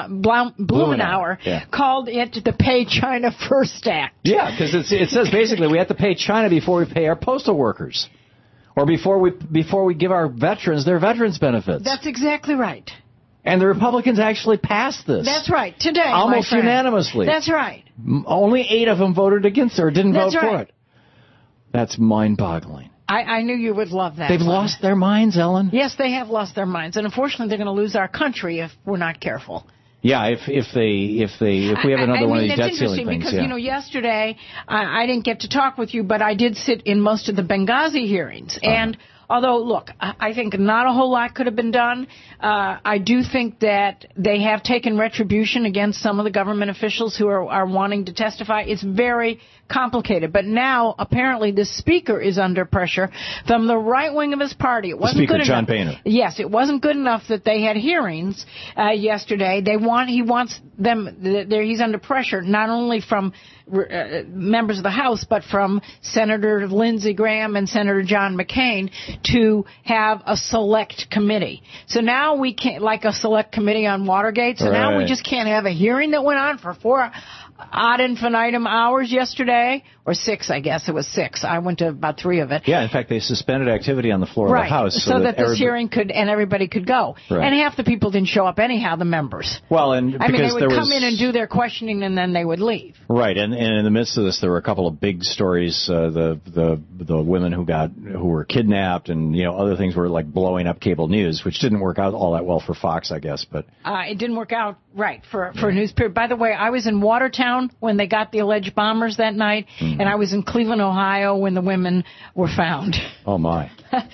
[SPEAKER 12] Blumenauer called it the Pay China First Act.
[SPEAKER 2] Yeah, because it says basically we have to pay China before we pay our postal workers, or before we give our veterans their veterans benefits.
[SPEAKER 12] That's exactly right.
[SPEAKER 2] And the Republicans actually passed this.
[SPEAKER 12] That's right, today,
[SPEAKER 2] almost unanimously.
[SPEAKER 12] That's right.
[SPEAKER 2] Only 8 of them voted against it or didn't vote for it. That's mind-boggling.
[SPEAKER 12] I knew you would love that.
[SPEAKER 2] They've lost their minds, Ellen.
[SPEAKER 12] Yes, they have lost their minds, and unfortunately, they're going to lose our country if we're not careful.
[SPEAKER 2] Yeah, if we have another one of these debt ceiling things.
[SPEAKER 12] Because yesterday I didn't get to talk with you, but I did sit in most of the Benghazi hearings, and although, look, I think not a whole lot could have been done. I do think that they have taken retribution against some of the government officials who are wanting to testify. It's very complicated. But now, apparently, the speaker is under pressure from the right wing of his party. It wasn't
[SPEAKER 2] Speaker
[SPEAKER 12] good
[SPEAKER 2] John
[SPEAKER 12] enough.
[SPEAKER 2] Boehner.
[SPEAKER 12] Yes, it wasn't good enough that they had hearings yesterday. He wants them. He's under pressure not only from members of the House, but from Senator Lindsey Graham and Senator John McCain to have a select committee. So now we can't, like a select committee on Watergate. So now we just can't have a hearing that went on for 4 ad infinitum hours yesterday, or 6, I guess. It was 6. I went to about 3 of it.
[SPEAKER 2] Yeah, in fact, they suspended activity on the floor of the House.
[SPEAKER 12] So that this hearing and everybody could go. Right. And half the people didn't show up anyhow, the members.
[SPEAKER 2] Well, and
[SPEAKER 12] I mean, they would come in and do their questioning, and then they would leave.
[SPEAKER 2] Right, and in the midst of this, there were a couple of big stories. The women who were kidnapped, and other things were like blowing up cable news, which didn't work out all that well for Fox, I guess. But
[SPEAKER 12] it didn't work out for a news period. By the way, I was in Watertown when they got the alleged bombers that night, and I was in Cleveland, Ohio when the women were found.
[SPEAKER 2] Oh, my.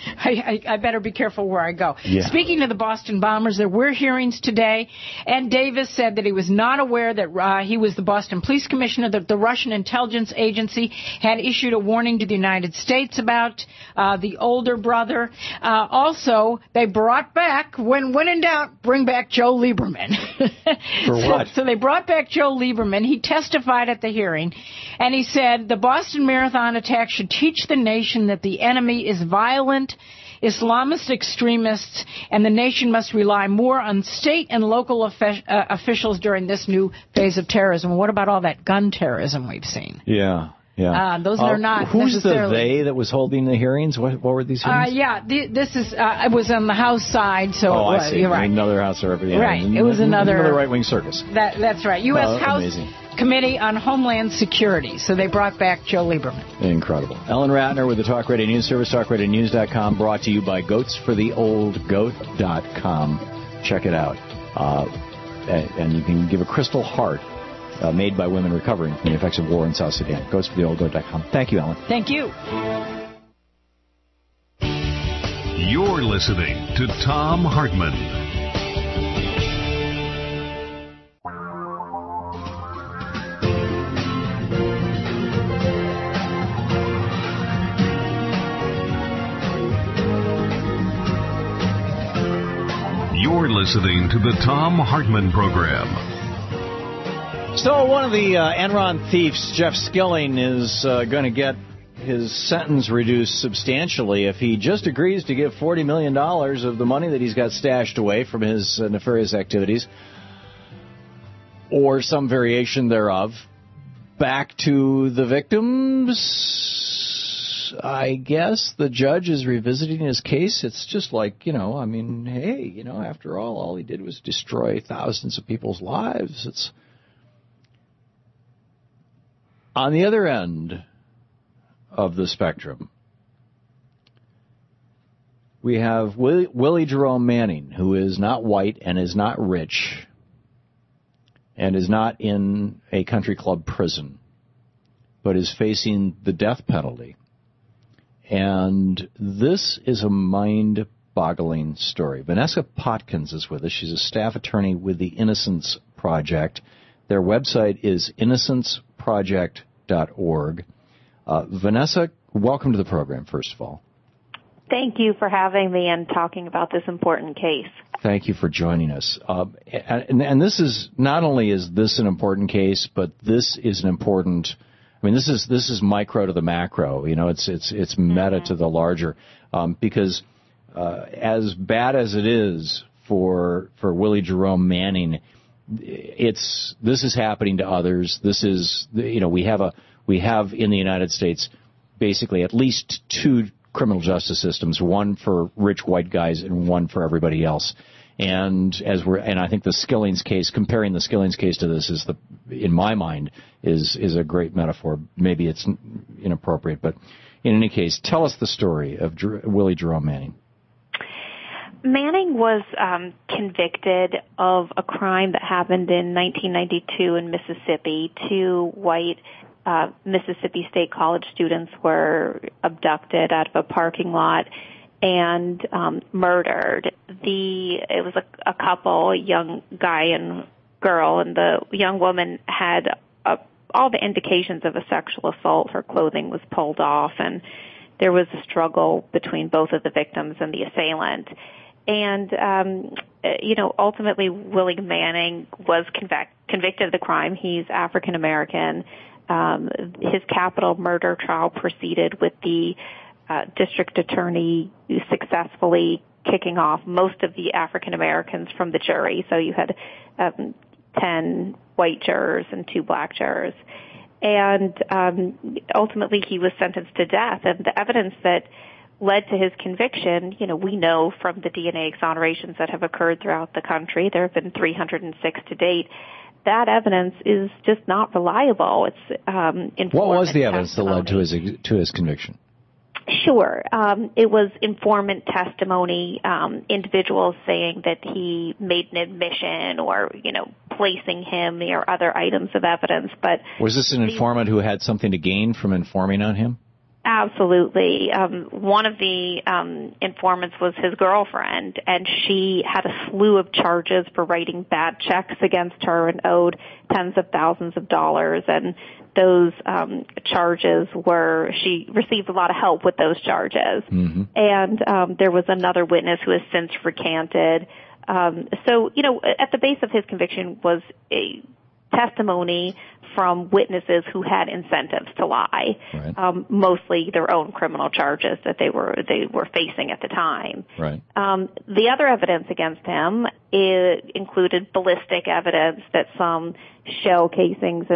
[SPEAKER 12] I better be careful where I go.
[SPEAKER 2] Yeah.
[SPEAKER 12] Speaking of the Boston bombers, there were hearings today. Ed Davis said that he was not aware that he was the Boston police commissioner, that the Russian intelligence agency had issued a warning to the United States about the older brother. Also, they brought back, when in doubt, bring back Joe Lieberman.
[SPEAKER 2] For what?
[SPEAKER 12] So they brought back Joe Lieberman. He testified at the hearing, and he said the Boston Marathon attack should teach the nation that the enemy is violent Islamist extremists, and the nation must rely more on state and local officials during this new phase of terrorism. What about all that gun terrorism we've seen?
[SPEAKER 2] Yeah. Yeah.
[SPEAKER 12] Those are not
[SPEAKER 2] who's
[SPEAKER 12] necessarily...
[SPEAKER 2] the they that was holding the hearings? What were these hearings?
[SPEAKER 12] This is it was on the House side, so
[SPEAKER 2] I see.
[SPEAKER 12] You're right.
[SPEAKER 2] Another House or everything.
[SPEAKER 12] Right. It was another
[SPEAKER 2] right-wing circus.
[SPEAKER 12] That's right. U.S. House
[SPEAKER 2] amazing.
[SPEAKER 12] Committee on Homeland Security. So they brought back Joe Lieberman.
[SPEAKER 2] Incredible. Ellen Ratner with the Talk Radio News Service, TalkRadioNews.com, brought to you by GoatsForTheOldGoat.com. Check it out. And you can give a crystal heart. Made by women recovering from the effects of war in South Sudan. GoatsForTheOldGoat.com. Thank you, Ellen.
[SPEAKER 12] Thank you.
[SPEAKER 1] You're listening to Thom Hartmann. You're listening to the Thom Hartmann Program.
[SPEAKER 2] So one of the Enron thieves, Jeff Skilling, is going to get his sentence reduced substantially if he just agrees to give $40 million of the money that he's got stashed away from his nefarious activities, or some variation thereof, back to the victims. I guess the judge is revisiting his case. It's just like, after all he did was destroy thousands of people's lives. It's on the other end of the spectrum, we have Willie Jerome Manning, who is not white and is not rich, and is not in a country club prison, but is facing the death penalty. And this is a mind-boggling story. Vanessa Potkins is with us. She's a staff attorney with the Innocence Project. Their website is innocenceproject.org. Vanessa, welcome to the program, first of all.
[SPEAKER 13] Thank you for having me and talking about this important case.
[SPEAKER 2] Thank you for joining us. And this is, not only is this an important case, but this is an important, I mean, this is micro to the macro. You know, it's meta to the larger, because as bad as it is for Willie Jerome Manning, this is happening to others. This is, you know, we have in the United States basically at least two criminal justice systems, one for rich white guys and one for everybody else. And I think the Skillings case, comparing the Skillings case to this is in my mind, is a great metaphor. Maybe it's inappropriate, but in any case, tell us the story of Willie Jerome Manning.
[SPEAKER 13] Manning was convicted of a crime that happened in 1992 in Mississippi. Two white Mississippi State College students were abducted out of a parking lot and murdered. It was a couple, a young guy and girl, and the young woman had all the indications of a sexual assault. Her clothing was pulled off, and there was a struggle between both of the victims and the assailant. And, ultimately Willie Manning was convicted of the crime. He's African American. His capital murder trial proceeded with the district attorney successfully kicking off most of the African Americans from the jury. So you had 10 white jurors and 2 black jurors. And ultimately he was sentenced to death. And the evidence that led to his conviction, we know from the DNA exonerations that have occurred throughout the country, there have been 306 to date, that evidence is just not reliable. It's
[SPEAKER 2] what was the evidence that led to his conviction?
[SPEAKER 13] Sure. It was informant testimony, individuals saying that he made an admission or, placing him near other items of evidence. But
[SPEAKER 2] was this an informant who had something to gain from informing on him?
[SPEAKER 13] Absolutely. One of the informants was his girlfriend, and she had a slew of charges for writing bad checks against her and owed tens of thousands of dollars. And those charges she received a lot of help with those charges. Mm-hmm. And there was another witness who has since recanted. So, at the base of his conviction was a testimony from witnesses who had incentives to lie, right. Mostly their own criminal charges that they were facing at the time.
[SPEAKER 2] Right.
[SPEAKER 13] The other evidence against him included ballistic evidence that some shell casings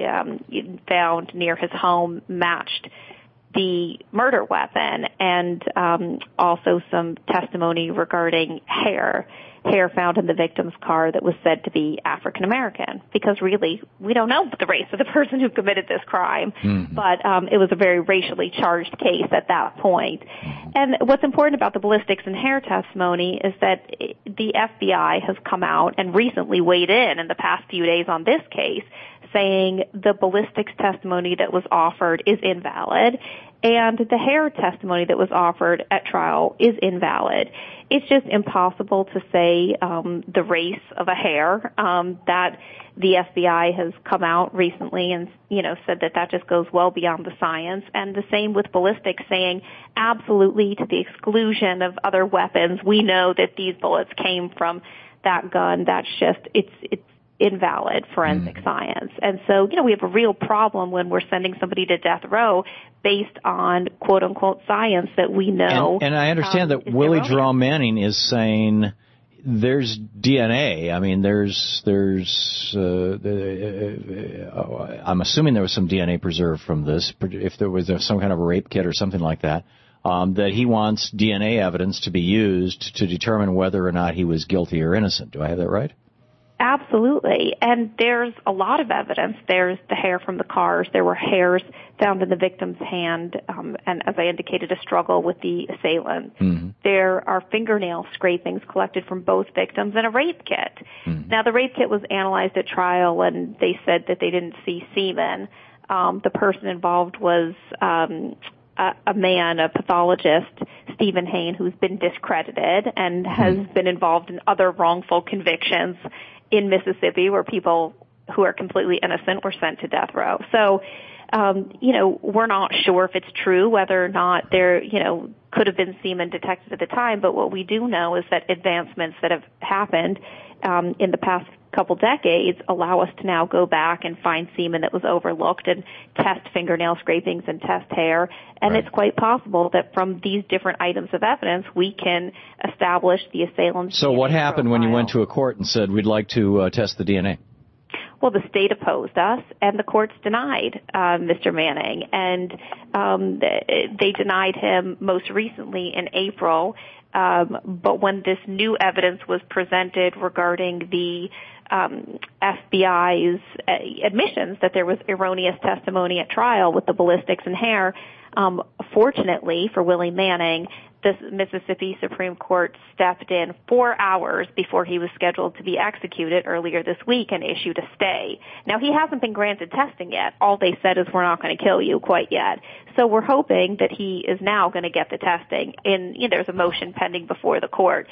[SPEAKER 13] found near his home matched the murder weapon, and also some testimony regarding hair found in the victim's car that was said to be African American, because really we don't know the race of the person who committed this crime, mm-hmm. but it was a very racially charged case at that point. Mm-hmm. And what's important about the ballistics and hair testimony is that the FBI has come out and recently weighed in the past few days on this case, saying the ballistics testimony that was offered is invalid and the hair testimony that was offered at trial is invalid. It's just impossible to say the race of a hair. That the FBI has come out recently and said that just goes well beyond the science. And the same with ballistics, saying absolutely to the exclusion of other weapons. We know that these bullets came from that gun. That's just it's invalid forensic science. And so, we have a real problem when we're sending somebody to death row based on quote unquote science that we know.
[SPEAKER 2] And I understand that Willie Jerome Manning is saying there's DNA. I mean, I'm assuming there was some DNA preserved from this, if there was some kind of a rape kit or something like that, that he wants DNA evidence to be used to determine whether or not he was guilty or innocent. Do I have that right?
[SPEAKER 13] Absolutely. And there's a lot of evidence. There's the hair from the cars. There were hairs found in the victim's hand, and as I indicated, a struggle with the assailant. Mm-hmm. There are fingernail scrapings collected from both victims and a rape kit. Mm-hmm. Now, the rape kit was analyzed at trial, and they said that they didn't see semen. The person involved was a man, a pathologist, Stephen Hain, who's been discredited and has been involved in other wrongful convictions in Mississippi where people who are completely innocent were sent to death row. So, we're not sure if it's true, whether or not there, could have been semen detected at the time, but what we do know is that advancements that have happened in the past couple decades allow us to now go back and find semen that was overlooked and test fingernail scrapings and test hair. And It's quite possible that from these different items of evidence, we can establish the assailant's
[SPEAKER 2] So
[SPEAKER 13] DNA
[SPEAKER 2] what happened
[SPEAKER 13] profile.
[SPEAKER 2] when you went to a court and said, we'd like to test the DNA?
[SPEAKER 13] Well, the state opposed us, and the courts denied Mr. Manning. And they denied him most recently in April. But when this new evidence was presented regarding the FBI's admissions that there was erroneous testimony at trial with the ballistics and hair, fortunately for Willie Manning, the Mississippi Supreme Court stepped in 4 hours before he was scheduled to be executed earlier this week and issued a stay. Now, he hasn't been granted testing yet. All they said is, we're not going to kill you quite yet. So we're hoping that he is now going to get the testing. There's a motion pending before the court.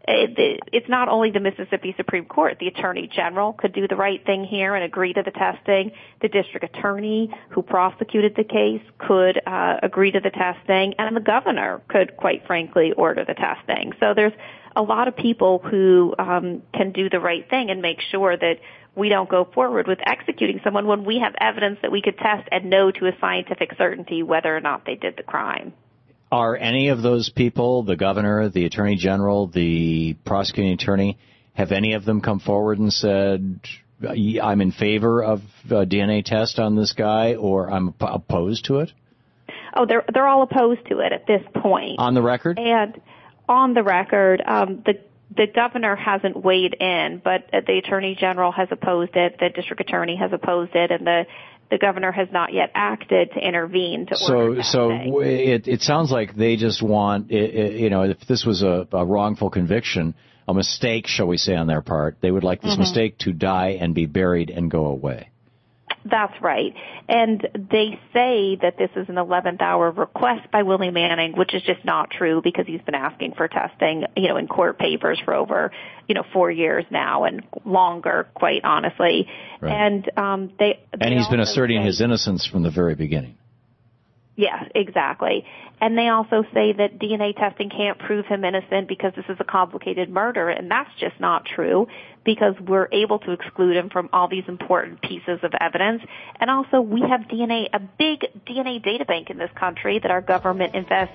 [SPEAKER 13] It's not only the Mississippi Supreme Court. The Attorney General could do the right thing here and agree to the testing. The district attorney who prosecuted the case could agree to the testing, and the governor could, quite frankly, order the testing. So there's a lot of people who can do the right thing and make sure that we don't go forward with executing someone when we have evidence that we could test and know to a scientific certainty whether or not they did the crime.
[SPEAKER 2] Are any of those people, the governor, the attorney general, the prosecuting attorney, have any of them come forward and said, I'm in favor of a DNA test on this guy, or I'm opposed to it?
[SPEAKER 13] Oh, they're all opposed to it at this point.
[SPEAKER 2] On the record?
[SPEAKER 13] And on the record, the governor hasn't weighed in, but the attorney general has opposed it, the district attorney has opposed it, and the governor has not yet acted to intervene to order testing.
[SPEAKER 2] So it sounds like they just want, if this was a wrongful conviction, a mistake, shall we say, on their part, they would like this mistake to die and be buried and go away.
[SPEAKER 13] That's right. And they say that this is an 11th hour request by Willie Manning, which is just not true because he's been asking for testing, in court papers for over, 4 years now and longer, quite honestly. Right. And
[SPEAKER 2] he's been asserting his innocence from the very beginning.
[SPEAKER 13] Yes, exactly. And they also say that DNA testing can't prove him innocent because this is a complicated murder, and that's just not true because we're able to exclude him from all these important pieces of evidence. And also we have a big DNA data bank in this country that our government invests,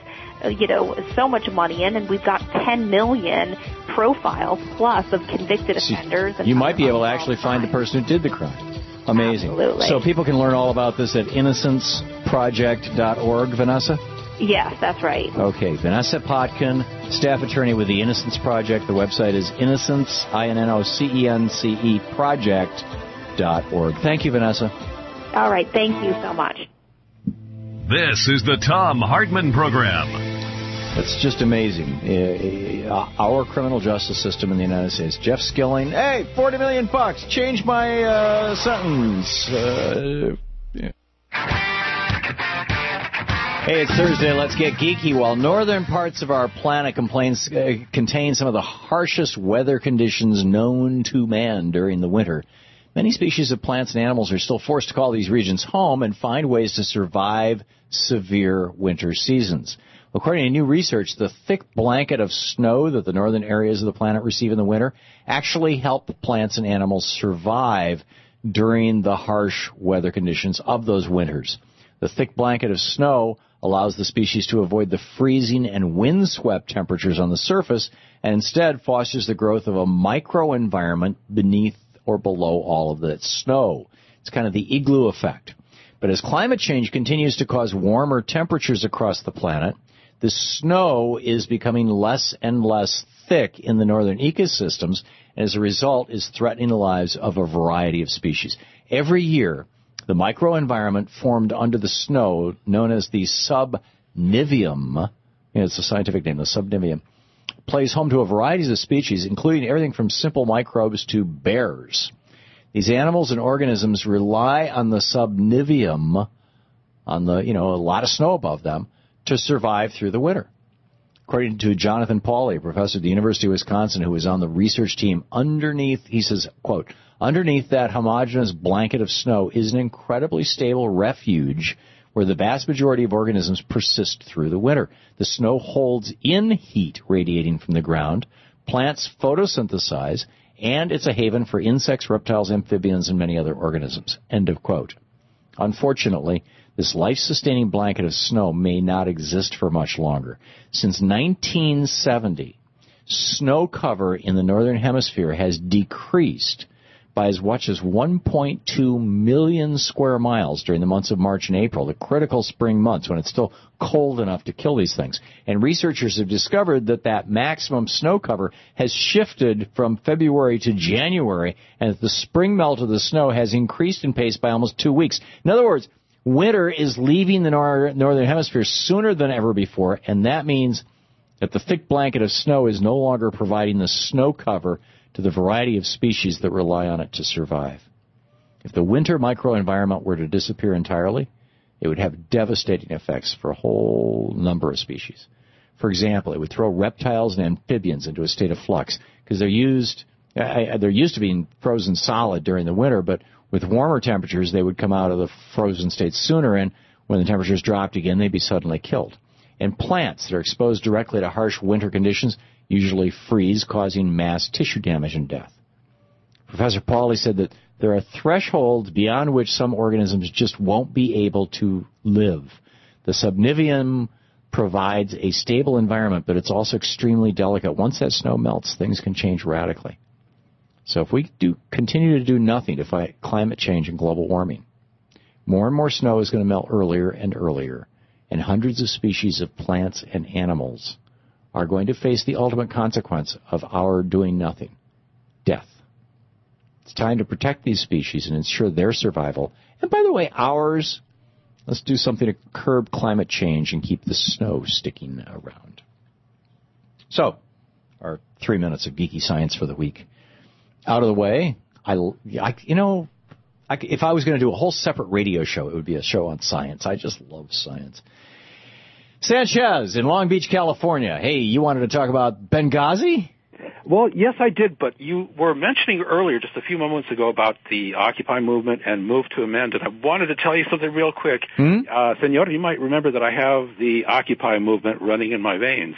[SPEAKER 13] so much money in, and we've got 10 million profiles plus of convicted offenders.
[SPEAKER 2] You might be able to actually find the person who did the crime. Amazing.
[SPEAKER 13] Absolutely.
[SPEAKER 2] So people can learn all about this at innocenceproject.org, Vanessa?
[SPEAKER 13] Yes, that's right.
[SPEAKER 2] Okay, Vanessa Potkin, staff attorney with the Innocence Project. The website is innocence, INNOCENCE project.org. Thank you, Vanessa.
[SPEAKER 13] All right, thank you so much.
[SPEAKER 1] This is the Thom Hartmann Program.
[SPEAKER 2] It's just amazing. Our criminal justice system in the United States. Jeff Skilling, hey, $40 million, change my sentence. Hey, it's Thursday. Let's get geeky. While northern parts of our planet contain some of the harshest weather conditions known to man during the winter, many species of plants and animals are still forced to call these regions home and find ways to survive severe winter seasons. According to new research, the thick blanket of snow that the northern areas of the planet receive in the winter actually help plants and animals survive during the harsh weather conditions of those winters. The thick blanket of snow allows the species to avoid the freezing and windswept temperatures on the surface and instead fosters the growth of a microenvironment beneath or below all of that snow. It's kind of the igloo effect. But as climate change continues to cause warmer temperatures across the planet, the snow is becoming less and less thick thick in the northern ecosystems, and as a result is threatening the lives of a variety of species. Every year, the microenvironment formed under the snow, known as the subniveum, it's a scientific name, the subniveum, plays home to a variety of species, including everything from simple microbes to bears. These animals and organisms rely on the subniveum, on the, a lot of snow above them, to survive through the winter. According to Jonathan Pauly, a professor at the University of Wisconsin who was on the research team, he says, quote, underneath that homogeneous blanket of snow is an incredibly stable refuge where the vast majority of organisms persist through the winter. The snow holds in heat radiating from the ground, plants photosynthesize, and it's a haven for insects, reptiles, amphibians, and many other organisms. End of quote. Unfortunately, this life-sustaining blanket of snow may not exist for much longer. Since 1970, snow cover in the northern hemisphere has decreased by as much as 1.2 million square miles during the months of March and April, the critical spring months when it's still cold enough to kill these things. And researchers have discovered that maximum snow cover has shifted from February to January, and the spring melt of the snow has increased in pace by almost 2 weeks. In other words, winter is leaving the northern hemisphere sooner than ever before, and that means that the thick blanket of snow is no longer providing the snow cover to the variety of species that rely on it to survive. If the winter microenvironment were to disappear entirely, it would have devastating effects for a whole number of species. For example, it would throw reptiles and amphibians into a state of flux because they're used to being frozen solid during the winter, but with warmer temperatures, they would come out of the frozen state sooner, and when the temperatures dropped again, they'd be suddenly killed. And plants that are exposed directly to harsh winter conditions usually freeze, causing mass tissue damage and death. Professor Pauly said that there are thresholds beyond which some organisms just won't be able to live. The subniveum provides a stable environment, but it's also extremely delicate. Once that snow melts, things can change radically. So if we continue to do nothing to fight climate change and global warming, more and more snow is going to melt earlier and earlier, and hundreds of species of plants and animals are going to face the ultimate consequence of our doing nothing, death. It's time to protect these species and ensure their survival. And by the way, ours. Let's do something to curb climate change and keep the snow sticking around. So, our 3 minutes of geeky science for the week out of the way. If I was going to do a whole separate radio show, it would be a show on science. I just love science. Sanchez in Long Beach, California. Hey, you wanted to talk about Benghazi?
[SPEAKER 14] Well, yes, I did, but you were mentioning earlier, just a few moments ago, about the Occupy movement and Move to Amend, and I wanted to tell you something real quick. Senor, you might remember that I have the Occupy movement running in my veins.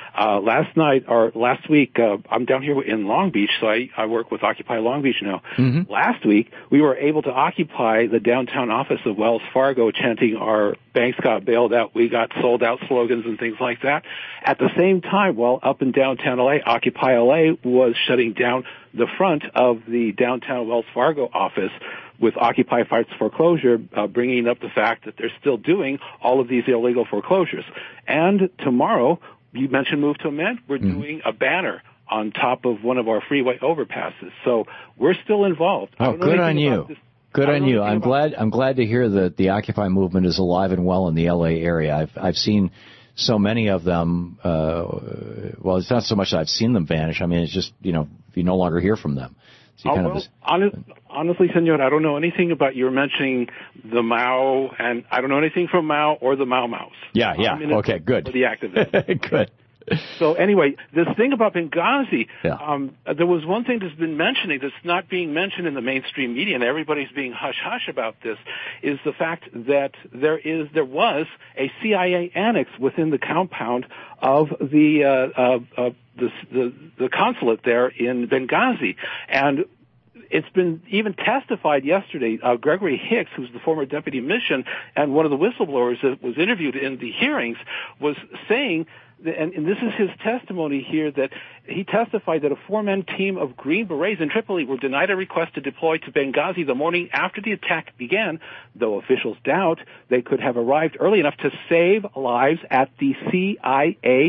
[SPEAKER 14] Last week, I'm down here in Long Beach, so I work with Occupy Long Beach now. Mm-hmm. Last week, we were able to occupy the downtown office of Wells Fargo, chanting our banks got bailed out, we got sold out slogans and things like that. At the same time, while up in downtown LA, Occupy LA was shutting down the front of the downtown Wells Fargo office with Occupy Fights Foreclosure, bringing up the fact that they're still doing all of these illegal foreclosures. And tomorrow, you mentioned Move to Amend. We're doing a banner on top of one of our freeway overpasses. So we're still involved.
[SPEAKER 2] Oh, good on you. Good on you. I'm glad to hear that the Occupy movement is alive and well in the LA area. I've seen so many of them. Well, it's not so much that I've seen them vanish. I mean, it's just, you no longer hear from them. So
[SPEAKER 14] honestly, Senor, I don't know anything about you mentioning the Mao, and I don't know anything from Mao or the Mau Maus.
[SPEAKER 2] Yeah. Okay, good.
[SPEAKER 14] The activists.
[SPEAKER 2] Good.
[SPEAKER 14] So anyway, this thing about Benghazi, there was one thing that's been mentioning that's not being mentioned in the mainstream media, and everybody's being hush-hush about this, is the fact that there was a CIA annex within the compound of the consulate there in Benghazi. And it's been even testified yesterday. Gregory Hicks, who's the former deputy mission and one of the whistleblowers that was interviewed in the hearings, was saying, and this is his testimony here, that he testified that a four-man team of Green Berets in Tripoli were denied a request to deploy to Benghazi the morning after the attack began, though officials doubt they could have arrived early enough to save lives at the CIA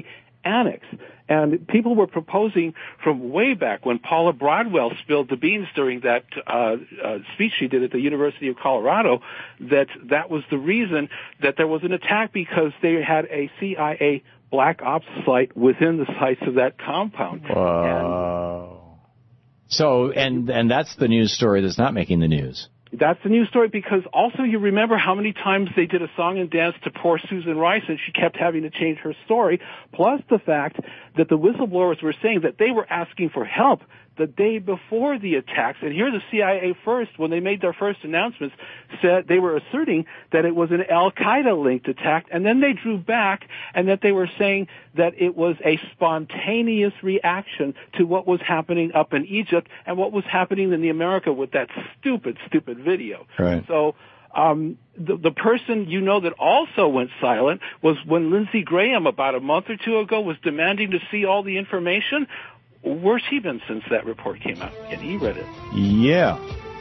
[SPEAKER 14] annex. And people were proposing from way back when Paula Broadwell spilled the beans during that speech she did at the University of Colorado that was the reason that there was an attack, because they had a CIA black ops site within the sites of that compound.
[SPEAKER 2] Wow. So, and that's the news story that's not making the news.
[SPEAKER 14] That's the news story, because also you remember how many times they did a song and dance to poor Susan Rice, and she kept having to change her story, plus the fact that the whistleblowers were saying that they were asking for help the day before the attacks. And here the CIA first, when they made their first announcements, said they were asserting that it was an Al-Qaeda-linked attack, and then they drew back, and that they were saying that it was a spontaneous reaction to what was happening up in Egypt and what was happening in America with that stupid video.
[SPEAKER 2] Right.
[SPEAKER 14] So the person that also went silent was when Lindsey Graham about a month or two ago was demanding to see all the information. Where's he been since that report came out? And he read it.
[SPEAKER 2] Yeah.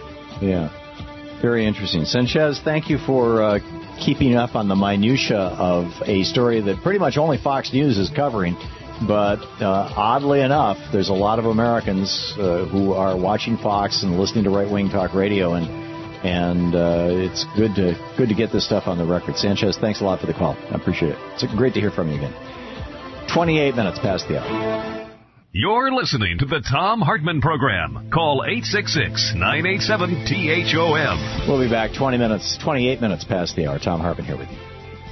[SPEAKER 2] Very interesting. Sanchez, thank you for keeping up on the minutia of a story that pretty much only Fox News is covering. But oddly enough, there's a lot of Americans who are watching Fox and listening to right-wing talk radio, and it's good to get this stuff on the record. Sanchez, thanks a lot for the call. I appreciate it. It's great to hear from you again. 28 minutes past the hour.
[SPEAKER 1] You're listening to the Thom Hartmann Program. Call 866-987-THOM.
[SPEAKER 2] We'll be back 28 minutes past the hour. Thom Hartmann here with you.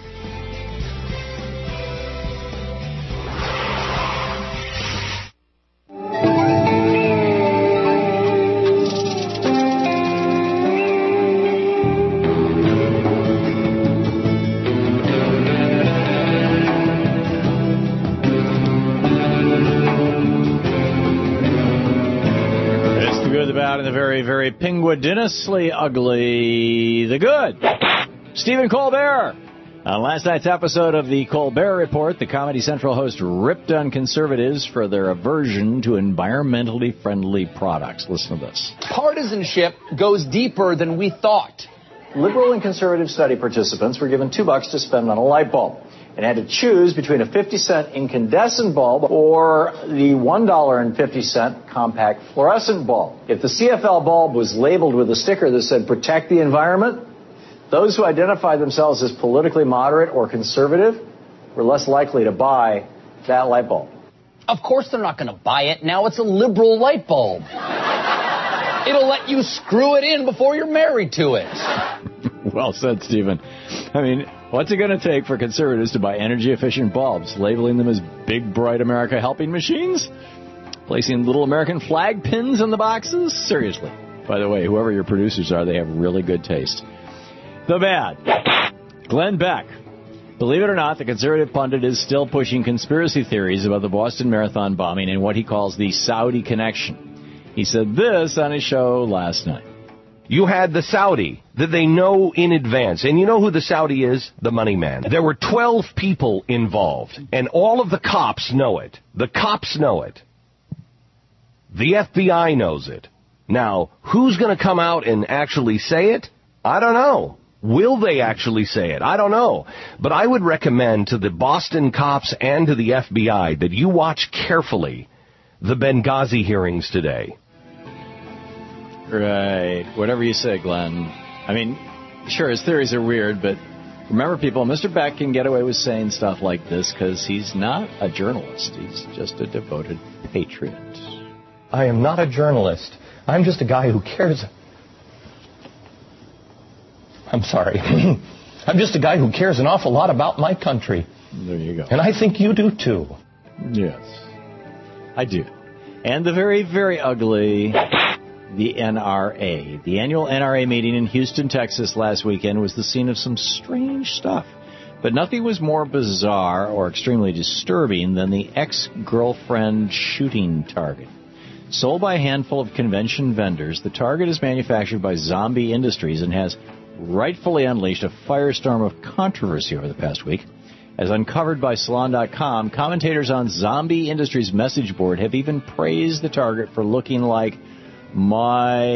[SPEAKER 2] And the very, very penguinously ugly, the good, Stephen Colbert. On last night's episode of the Colbert Report, the Comedy Central host ripped on conservatives for their aversion to environmentally friendly products. Listen to this.
[SPEAKER 15] Partisanship goes deeper than we thought.
[SPEAKER 9] Liberal and conservative study participants were given $2 to spend on a light bulb and had to choose between a 50-cent incandescent bulb or the $1.50 compact fluorescent bulb. If the CFL bulb was labeled with a sticker that said protect the environment, those who identified themselves as politically moderate or conservative were less likely to buy that light bulb.
[SPEAKER 15] Of course they're not going to buy it. Now it's a liberal light bulb. It'll let you screw it in before you're married to it.
[SPEAKER 2] Well said, Stephen. I mean, what's it going to take for conservatives to buy energy-efficient bulbs, labeling them as Big Bright America helping machines? Placing little American flag pins in the boxes? Seriously. By the way, whoever your producers are, they have really good taste. The bad. Glenn Beck. Believe it or not, the conservative pundit is still pushing conspiracy theories about the Boston Marathon bombing and what he calls the Saudi connection. He said this on his show last night.
[SPEAKER 16] You had the Saudi that they know in advance. And you know who the Saudi is? The money man. There were 12 people involved, and all of the cops know it. The cops know it. The FBI knows it. Now, who's going to come out and actually say it? I don't know. Will they actually say it? I don't know. But I would recommend to the Boston cops and to the FBI that you watch carefully the Benghazi hearings today.
[SPEAKER 2] Right. Whatever you say, Glenn. I mean, sure, his theories are weird, but remember, people, Mr. Beck can get away with saying stuff like this because he's not a journalist. He's just a devoted patriot.
[SPEAKER 16] I am not a journalist. I'm just a guy who cares. I'm sorry. I'm just a guy who cares an awful lot about my country.
[SPEAKER 2] There you go.
[SPEAKER 16] And I think you do, too.
[SPEAKER 2] Yes, I do. And the very, very ugly... the NRA. The annual NRA meeting in Houston, Texas last weekend was the scene of some strange stuff. But nothing was more bizarre or extremely disturbing than the ex-girlfriend shooting target. Sold by a handful of convention vendors, the target is manufactured by Zombie Industries and has rightfully unleashed a firestorm of controversy over the past week. As uncovered by Salon.com, commentators on Zombie Industries' message board have even praised the target for looking like my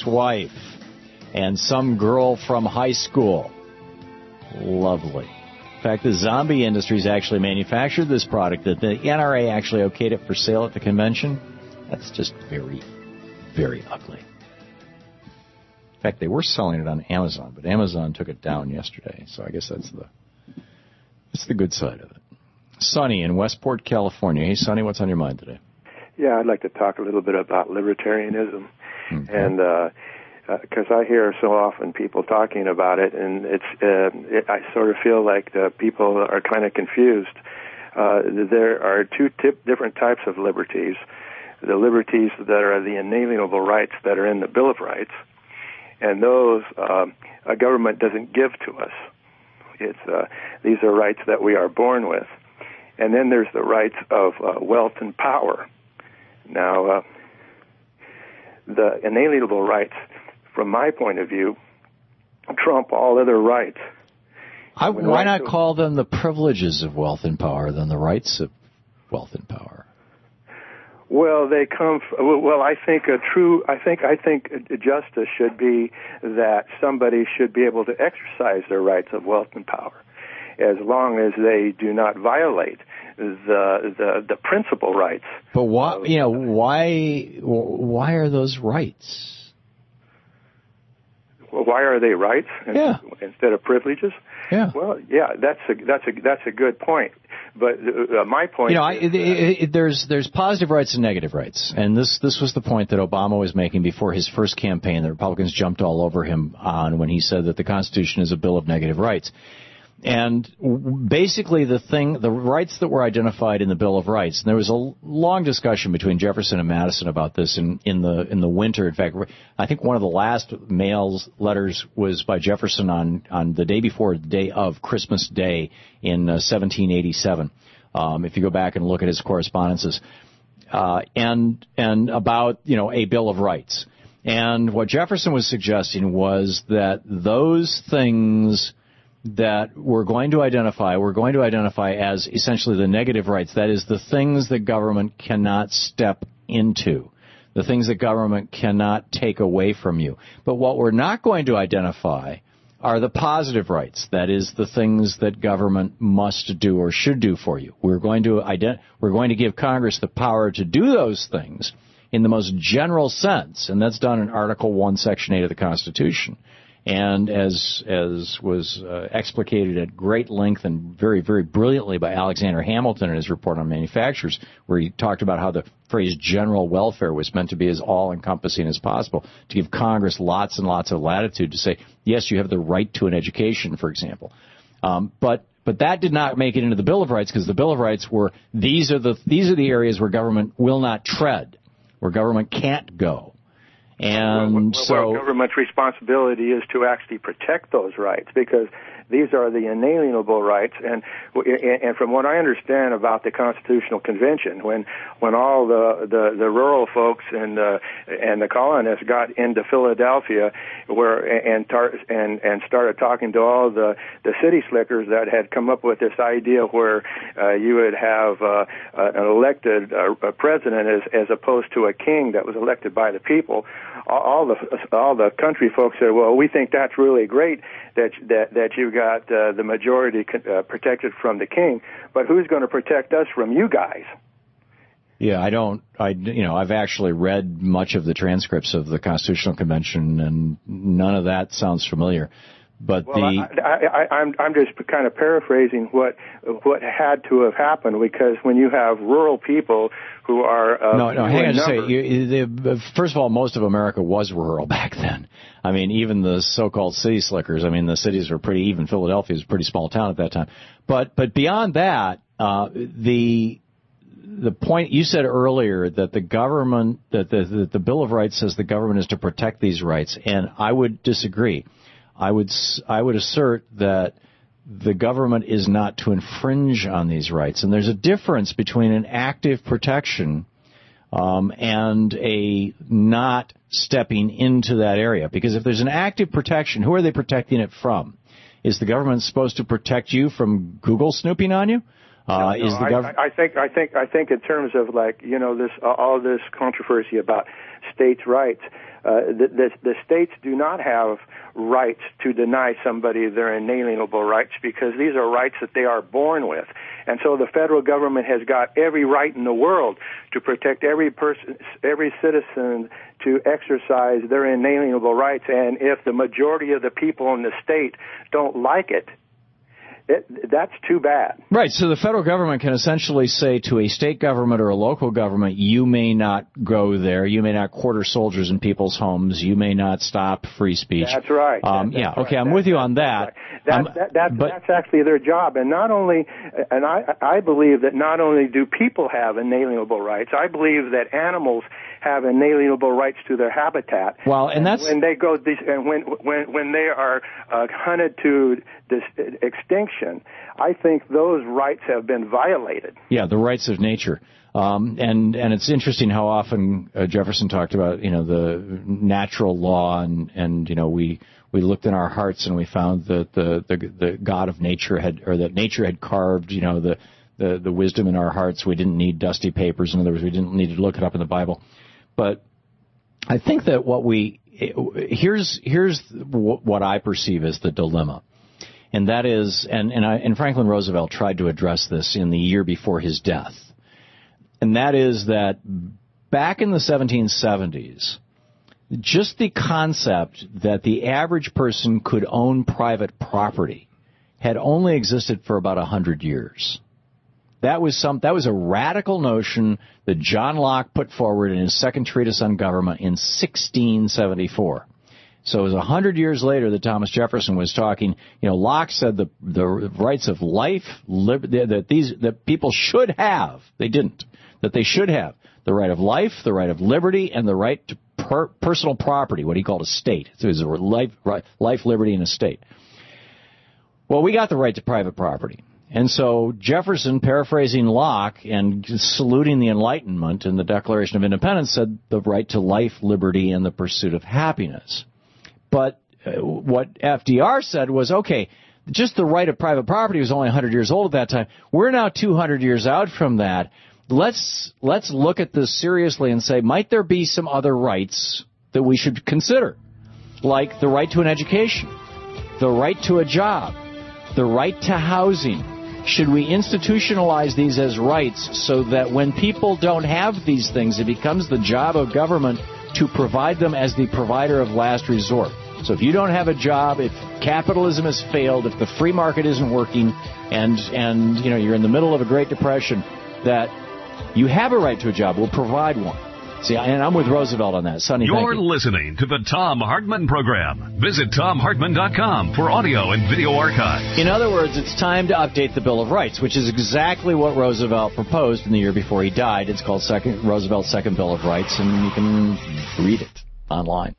[SPEAKER 2] ex-wife and some girl from high school. Lovely. The fact that zombie industries actually manufactured this product, that the NRA actually okayed it for sale at the convention, that's just very, very ugly. In fact, they were selling it on Amazon, but Amazon took it down yesterday, so I guess that's the good side of it. Sonny in Westport, California. Hey, Sonny, what's on your mind today?
[SPEAKER 17] Yeah, I'd like to talk a little bit about libertarianism, and because I hear so often people talking about it, and I sort of feel like the people are kind of confused. There are two different types of liberties: the liberties that are the inalienable rights that are in the Bill of Rights, and those a government doesn't give to us. These are rights that we are born with. And then there's the rights of wealth and power. Now, the inalienable rights, from my point of view, trump all other rights.
[SPEAKER 2] Why not call them the privileges of wealth and power than the rights of wealth and power?
[SPEAKER 17] Well, they come. Well, I think justice should be that somebody should be able to exercise their rights of wealth and power, as long as they do not violate the principal rights.
[SPEAKER 2] But why? Why are those rights?
[SPEAKER 17] Well, why are they rights instead of privileges?
[SPEAKER 2] Yeah.
[SPEAKER 17] Well, yeah, that's a good point. But my point,
[SPEAKER 2] there's positive rights and negative rights, and this was the point that Obama was making before his first campaign. The Republicans jumped all over him on when he said that the Constitution is a bill of negative rights. And basically the rights that were identified in the Bill of Rights, and there was a long discussion between Jefferson and Madison about this in the winter. In fact, I think one of the last letters was by Jefferson on the day before the day of Christmas Day in 1787. If you go back and look at his correspondences, and about, a Bill of Rights. And what Jefferson was suggesting was that those things that we're going to identify as essentially the negative rights. That is, the things that government cannot step into, the things that government cannot take away from you. But what we're not going to identify are the positive rights. That is, the things that government must do or should do for you. We're going to give Congress the power to do those things in the most general sense, and that's done in Article 1, Section 8 of the Constitution. And as was explicated at great length and very, very brilliantly by Alexander Hamilton in his report on manufacturers, where he talked about how the phrase general welfare was meant to be as all-encompassing as possible, to give Congress lots and lots of latitude to say, yes, you have the right to an education, for example. But that did not make it into the Bill of Rights, because the Bill of Rights were, these are the areas where government will not tread, where government can't go. And
[SPEAKER 17] so government's responsibility is to actually protect those rights, because these are the inalienable rights. And from what I understand about the Constitutional Convention, when all the rural folks and the colonists got into Philadelphia, and started talking to all the city slickers that had come up with this idea where you would have an elected president as opposed to a king that was elected by the people. All the country folks said, well, we think that's really great that you got the majority protected from the king, but who's going to protect us from you guys?
[SPEAKER 2] Yeah, I've actually read much of the transcripts of the Constitutional Convention, and none of that sounds familiar. But I'm just kind of paraphrasing what had to have happened, because when you have rural people who are hang on, just say, first of all, most of America was rural back then. I mean, even the so-called city slickers. I mean, the cities were pretty. Even Philadelphia was a pretty small town at that time. But beyond that, the point you said earlier that the government, that the Bill of Rights says the government is to protect these rights, and I would disagree. I would assert that the government is not to infringe on these rights, and there's a difference between an active protection and a not stepping into that area. Because if there's an active protection, who are they protecting it from? Is the government supposed to protect you from Google snooping on you?
[SPEAKER 17] I think in terms of this all this controversy about states' rights, the states do not have rights to deny somebody their inalienable rights because these are rights that they are born with. And so the federal government has got every right in the world to protect every person, every citizen to exercise their inalienable rights. And if the majority of the people in the state don't like it, that's too bad.
[SPEAKER 2] Right. So the federal government can essentially say to a state government or a local government, you may not go there. You may not quarter soldiers in people's homes. You may not stop free speech.
[SPEAKER 17] That's right.
[SPEAKER 2] I'm with you on that.
[SPEAKER 17] That's actually their job. And I believe that not only do people have inalienable rights, I believe that animals have inalienable rights to their habitat.
[SPEAKER 2] Well, and that's
[SPEAKER 17] when they go when they are hunted to extinction. I think those rights have been violated.
[SPEAKER 2] Yeah, the rights of nature. And it's interesting how often Jefferson talked about the natural law and we looked in our hearts and we found that the God of nature that nature had carved the wisdom in our hearts. We didn't need dusty papers. In other words, we didn't need to look it up in the Bible. But I think that here's what I perceive as the dilemma, and that is, and Franklin Roosevelt tried to address this in the year before his death, and that is that back in the 1770s, just the concept that the average person could own private property had only existed for about 100 years. That was a radical notion that John Locke put forward in his second treatise on government in 1674. So it was 100 years later that Thomas Jefferson was talking. Locke said the rights of life, that people should have. They didn't. That they should have the right of life, the right of liberty, and the right to personal property, what he called estate. So it was life, liberty, and estate. Well, we got the right to private property. And so Jefferson, paraphrasing Locke and saluting the Enlightenment and the Declaration of Independence, said the right to life, liberty, and the pursuit of happiness. But what FDR said was, okay, just the right of private property was only 100 years old at that time. We're now 200 years out from that. Let's look at this seriously and say, might there be some other rights that we should consider, like the right to an education, the right to a job, the right to housing? Should we institutionalize these as rights so that when people don't have these things, it becomes the job of government to provide them as the provider of last resort? So if you don't have a job, if capitalism has failed, if the free market isn't working, and you're in the middle of a Great Depression, that you have a right to a job, we'll provide one. See, and I'm with Roosevelt on that. Sonny,
[SPEAKER 1] you're listening to the Thom Hartmann Program. Visit ThomHartmann.com for audio and video archives.
[SPEAKER 2] In other words, it's time to update the Bill of Rights, which is exactly what Roosevelt proposed in the year before he died. It's called Roosevelt's Second Bill of Rights, and you can read it online.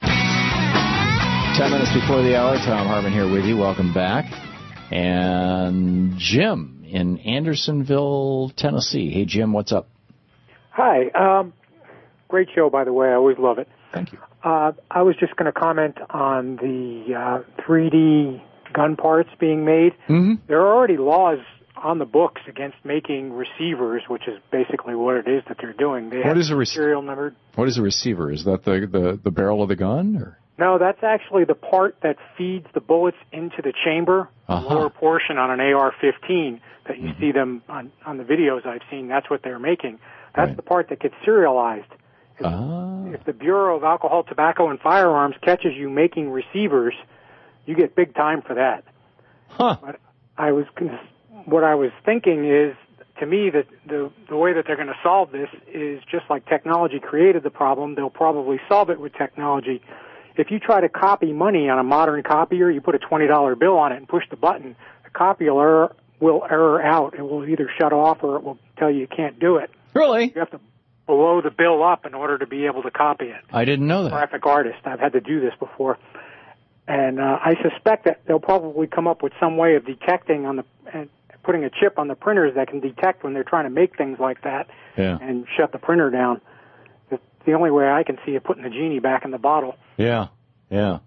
[SPEAKER 2] 10 minutes before the hour, Thom Hartmann here with you. Welcome back. And Jim in Andersonville, Tennessee. Hey, Jim, what's up?
[SPEAKER 18] Hi. Great show, by the way. I always love it.
[SPEAKER 2] Thank you.
[SPEAKER 18] I was just going to comment on the 3D gun parts being made.
[SPEAKER 2] Mm-hmm.
[SPEAKER 18] There are already laws on the books against making receivers, which is basically what it is that they're doing. They
[SPEAKER 2] what is a
[SPEAKER 18] serial number?
[SPEAKER 2] What is a receiver? Is that the barrel of the gun? Or?
[SPEAKER 18] No, that's actually the part that feeds the bullets into the chamber, the lower portion on an AR-15 that you see them on the videos I've seen. That's what they're making. That's the part that gets serialized. If the Bureau of Alcohol, Tobacco, and Firearms catches you making receivers, you get big time for that.
[SPEAKER 2] Huh.
[SPEAKER 18] But what I was thinking is, to me, that the way that they're going to solve this is just like technology created the problem, they'll probably solve it with technology. If you try to copy money on a modern copier, you put a $20 bill on it and push the button, the copy will error out. It will either shut off or it will tell you can't do it.
[SPEAKER 2] Really?
[SPEAKER 18] You have to blow the bill up in order to be able to copy it.
[SPEAKER 2] I didn't know that.
[SPEAKER 18] Graphic artist. I've had to do this before. And I suspect that they'll probably come up with some way of detecting and putting a chip on the printers that can detect when they're trying to make things like that and shut the printer down. It's the only way I can see it putting the genie back in the bottle.
[SPEAKER 2] Yeah.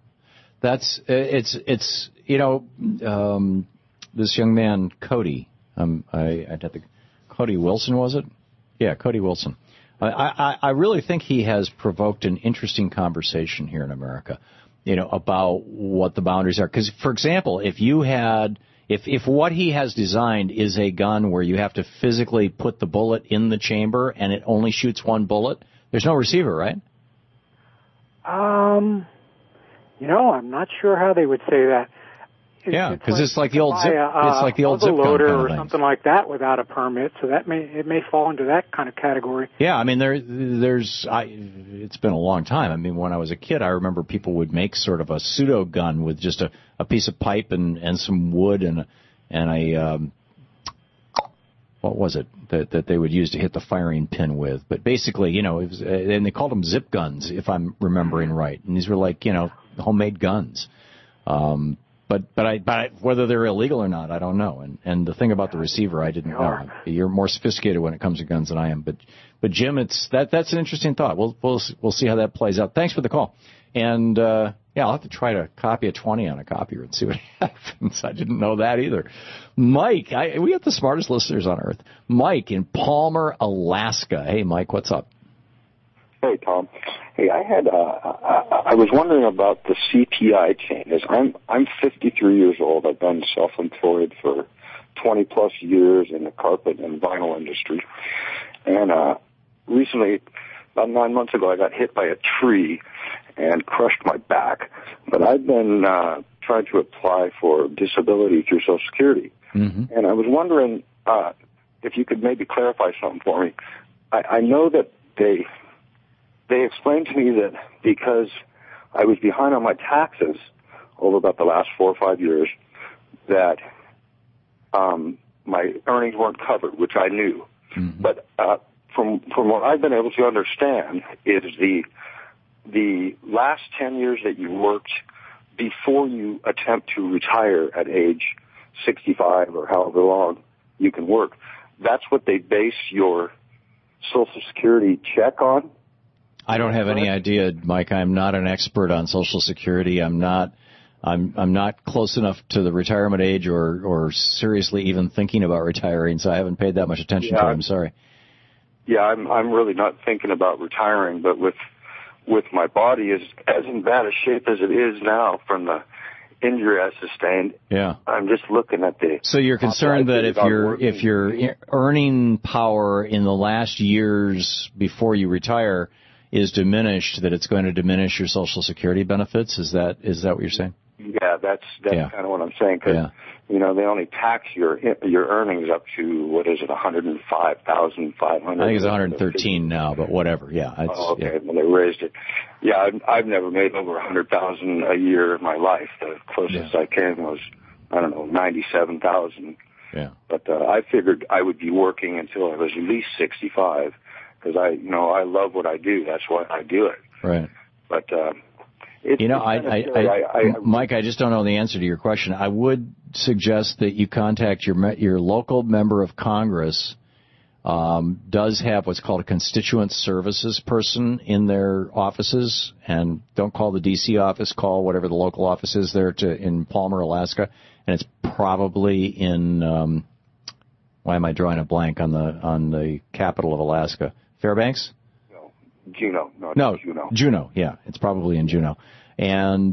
[SPEAKER 2] That's, it's this young man, Cody,
[SPEAKER 9] I'd have to. Cody Wilson, was it? Yeah, Cody Wilson. I really think he has provoked an interesting conversation here in America, about what the boundaries are. Because, for example, if what he has designed is a gun where you have to physically put the bullet in the chamber and it only shoots one bullet, there's no receiver, right?
[SPEAKER 18] I'm not sure how they would say that.
[SPEAKER 9] Because it's like the old zip. It's like the old zip gun
[SPEAKER 18] loader
[SPEAKER 9] kind of
[SPEAKER 18] or
[SPEAKER 9] thing.
[SPEAKER 18] something like that without a permit. So it may fall into that kind of category.
[SPEAKER 9] Yeah, I mean it's been a long time. I mean, when I was a kid, I remember people would make sort of a pseudo gun with just a piece of pipe and some wood and a what was it that they would use to hit the firing pin with? But basically, it was, and they called them zip guns, if I'm remembering right. And these were like homemade guns. But whether they're illegal or not, I don't know. And the thing about the receiver, I didn't know. You're more sophisticated when it comes to guns than I am. But Jim, that's an interesting thought. We'll see how that plays out. Thanks for the call. And I'll have to try to copy a 20 on a copier and see what happens. I didn't know that either. Mike, we have the smartest listeners on earth. Mike in Palmer, Alaska. Hey, Mike, what's up?
[SPEAKER 19] Hey, Tom. Hey, I was wondering about the CPI changes. I'm 53 years old. I've been self-employed for 20 plus years in the carpet and vinyl industry. And recently, about 9 months ago, I got hit by a tree and crushed my back. But I've been trying to apply for disability through Social Security. Mm-hmm. And I was wondering if you could maybe clarify something for me. I know that they explained to me that because I was behind on my taxes over about the last 4 or 5 years, that my earnings weren't covered, which I knew. Mm-hmm. But from what I've been able to understand is the last 10 years that you worked before you attempt to retire at age 65 or however long you can work, that's what they base your Social Security check on.
[SPEAKER 9] I don't have any idea, Mike. I'm not an expert on Social Security. I'm not close enough to the retirement age or seriously even thinking about retiring, so I haven't paid that much attention to it. I'm sorry.
[SPEAKER 19] Yeah, I'm really not thinking about retiring, but with my body as in bad a shape as it is now from the injury I sustained.
[SPEAKER 9] Yeah.
[SPEAKER 19] I'm just looking at the.
[SPEAKER 9] So you're concerned that if your earning power in the last years before you retire is diminished, that it's going to diminish your Social Security benefits? Is that what you're saying?
[SPEAKER 19] Yeah, that's kind of what I'm saying. Because they only tax your earnings up to, what is it, $105,500.
[SPEAKER 9] I think it's 113 now, but whatever. Yeah.
[SPEAKER 19] Okay. Well, they raised it. Yeah, I've never made over $100,000 a year in my life. The closest I came was, I don't know, $97,000.
[SPEAKER 9] Yeah.
[SPEAKER 19] But I figured I would be working until I was at least 65. Because I love what I do. That's why I do it.
[SPEAKER 9] Right.
[SPEAKER 19] But
[SPEAKER 9] Mike, I just don't know the answer to your question. I would suggest that you contact your local member of Congress. Does have what's called a constituent services person in their offices, and don't call the D.C. office. Call whatever the local office is there in Palmer, Alaska, and it's probably in. Why am I drawing a blank on the capital of Alaska? Fairbanks?
[SPEAKER 19] No, Juneau.
[SPEAKER 9] No,
[SPEAKER 19] Juneau.
[SPEAKER 9] Juneau. Yeah, it's probably in Juneau. And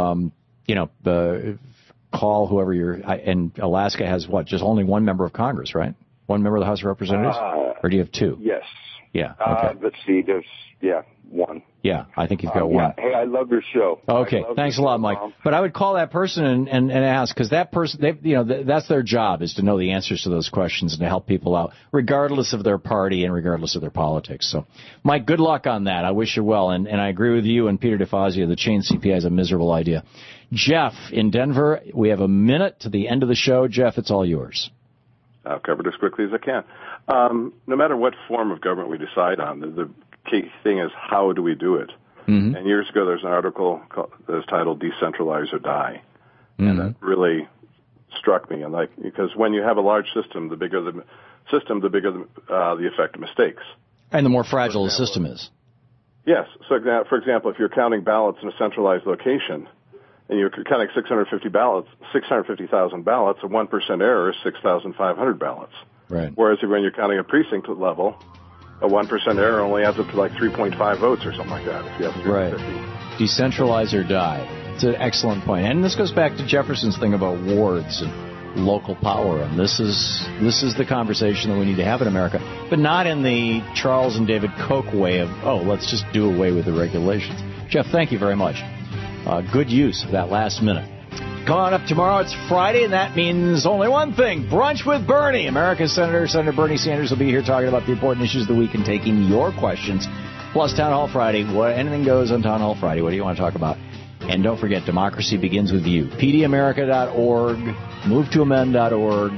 [SPEAKER 9] call whoever and Alaska has what? Just only one member of Congress, right? One member of the House of Representatives, or do you have two?
[SPEAKER 19] Yes.
[SPEAKER 9] Yeah. Okay.
[SPEAKER 19] Let's see. There's one.
[SPEAKER 9] Yeah, I think you've got one.
[SPEAKER 19] Hey, I love your show.
[SPEAKER 9] Okay, thanks a lot, Mike. But I would call that person and ask, because that person, that's their job, is to know the answers to those questions and to help people out, regardless of their party and regardless of their politics. So, Mike, good luck on that. I wish you well, and I agree with you and Peter DeFazio. The chain CPI is a miserable idea. Jeff in Denver, we have a minute to the end of the show. Jeff, it's all yours.
[SPEAKER 20] I'll cover it as quickly as I can. No matter what form of government we decide on, the key thing is, how do we do it? Mm-hmm. And years ago, there's an article that was titled "Decentralize or Die," and that really struck me. And because when you have a large system, the bigger the system, the bigger the effect of mistakes,
[SPEAKER 9] and the more fragile the system is.
[SPEAKER 20] Yes. So, for example, if you're counting ballots in a centralized location, and you're counting 650,000 ballots, a 1% error is 6,500 ballots.
[SPEAKER 2] Right.
[SPEAKER 20] Whereas when you're counting a precinct level, a 1% error only adds up to like 3.5 votes or something like that. If you have 350.
[SPEAKER 2] Right. Decentralize or die. It's an excellent point. And this goes back to Jefferson's thing about wards and local power. And this is the conversation that we need to have in America, but not in the Charles and David Koch way of, let's just do away with the regulations. Jeff, thank you very much. Good use of that last minute. Coming up tomorrow, it's Friday, and that means only one thing. Brunch with Bernie. America's Senator Bernie Sanders will be here talking about the important issues of the week and taking your questions. Plus, Town Hall Friday. Anything goes on Town Hall Friday. What do you want to talk about? And don't forget, democracy begins with you. pdamerica.org, movetoamend.org,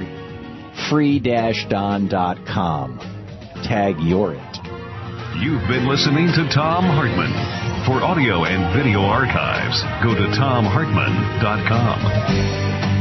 [SPEAKER 2] free-don.com. Tag you're it.
[SPEAKER 1] You've been listening to Thom Hartmann. For audio and video archives, go to thomhartmann.com.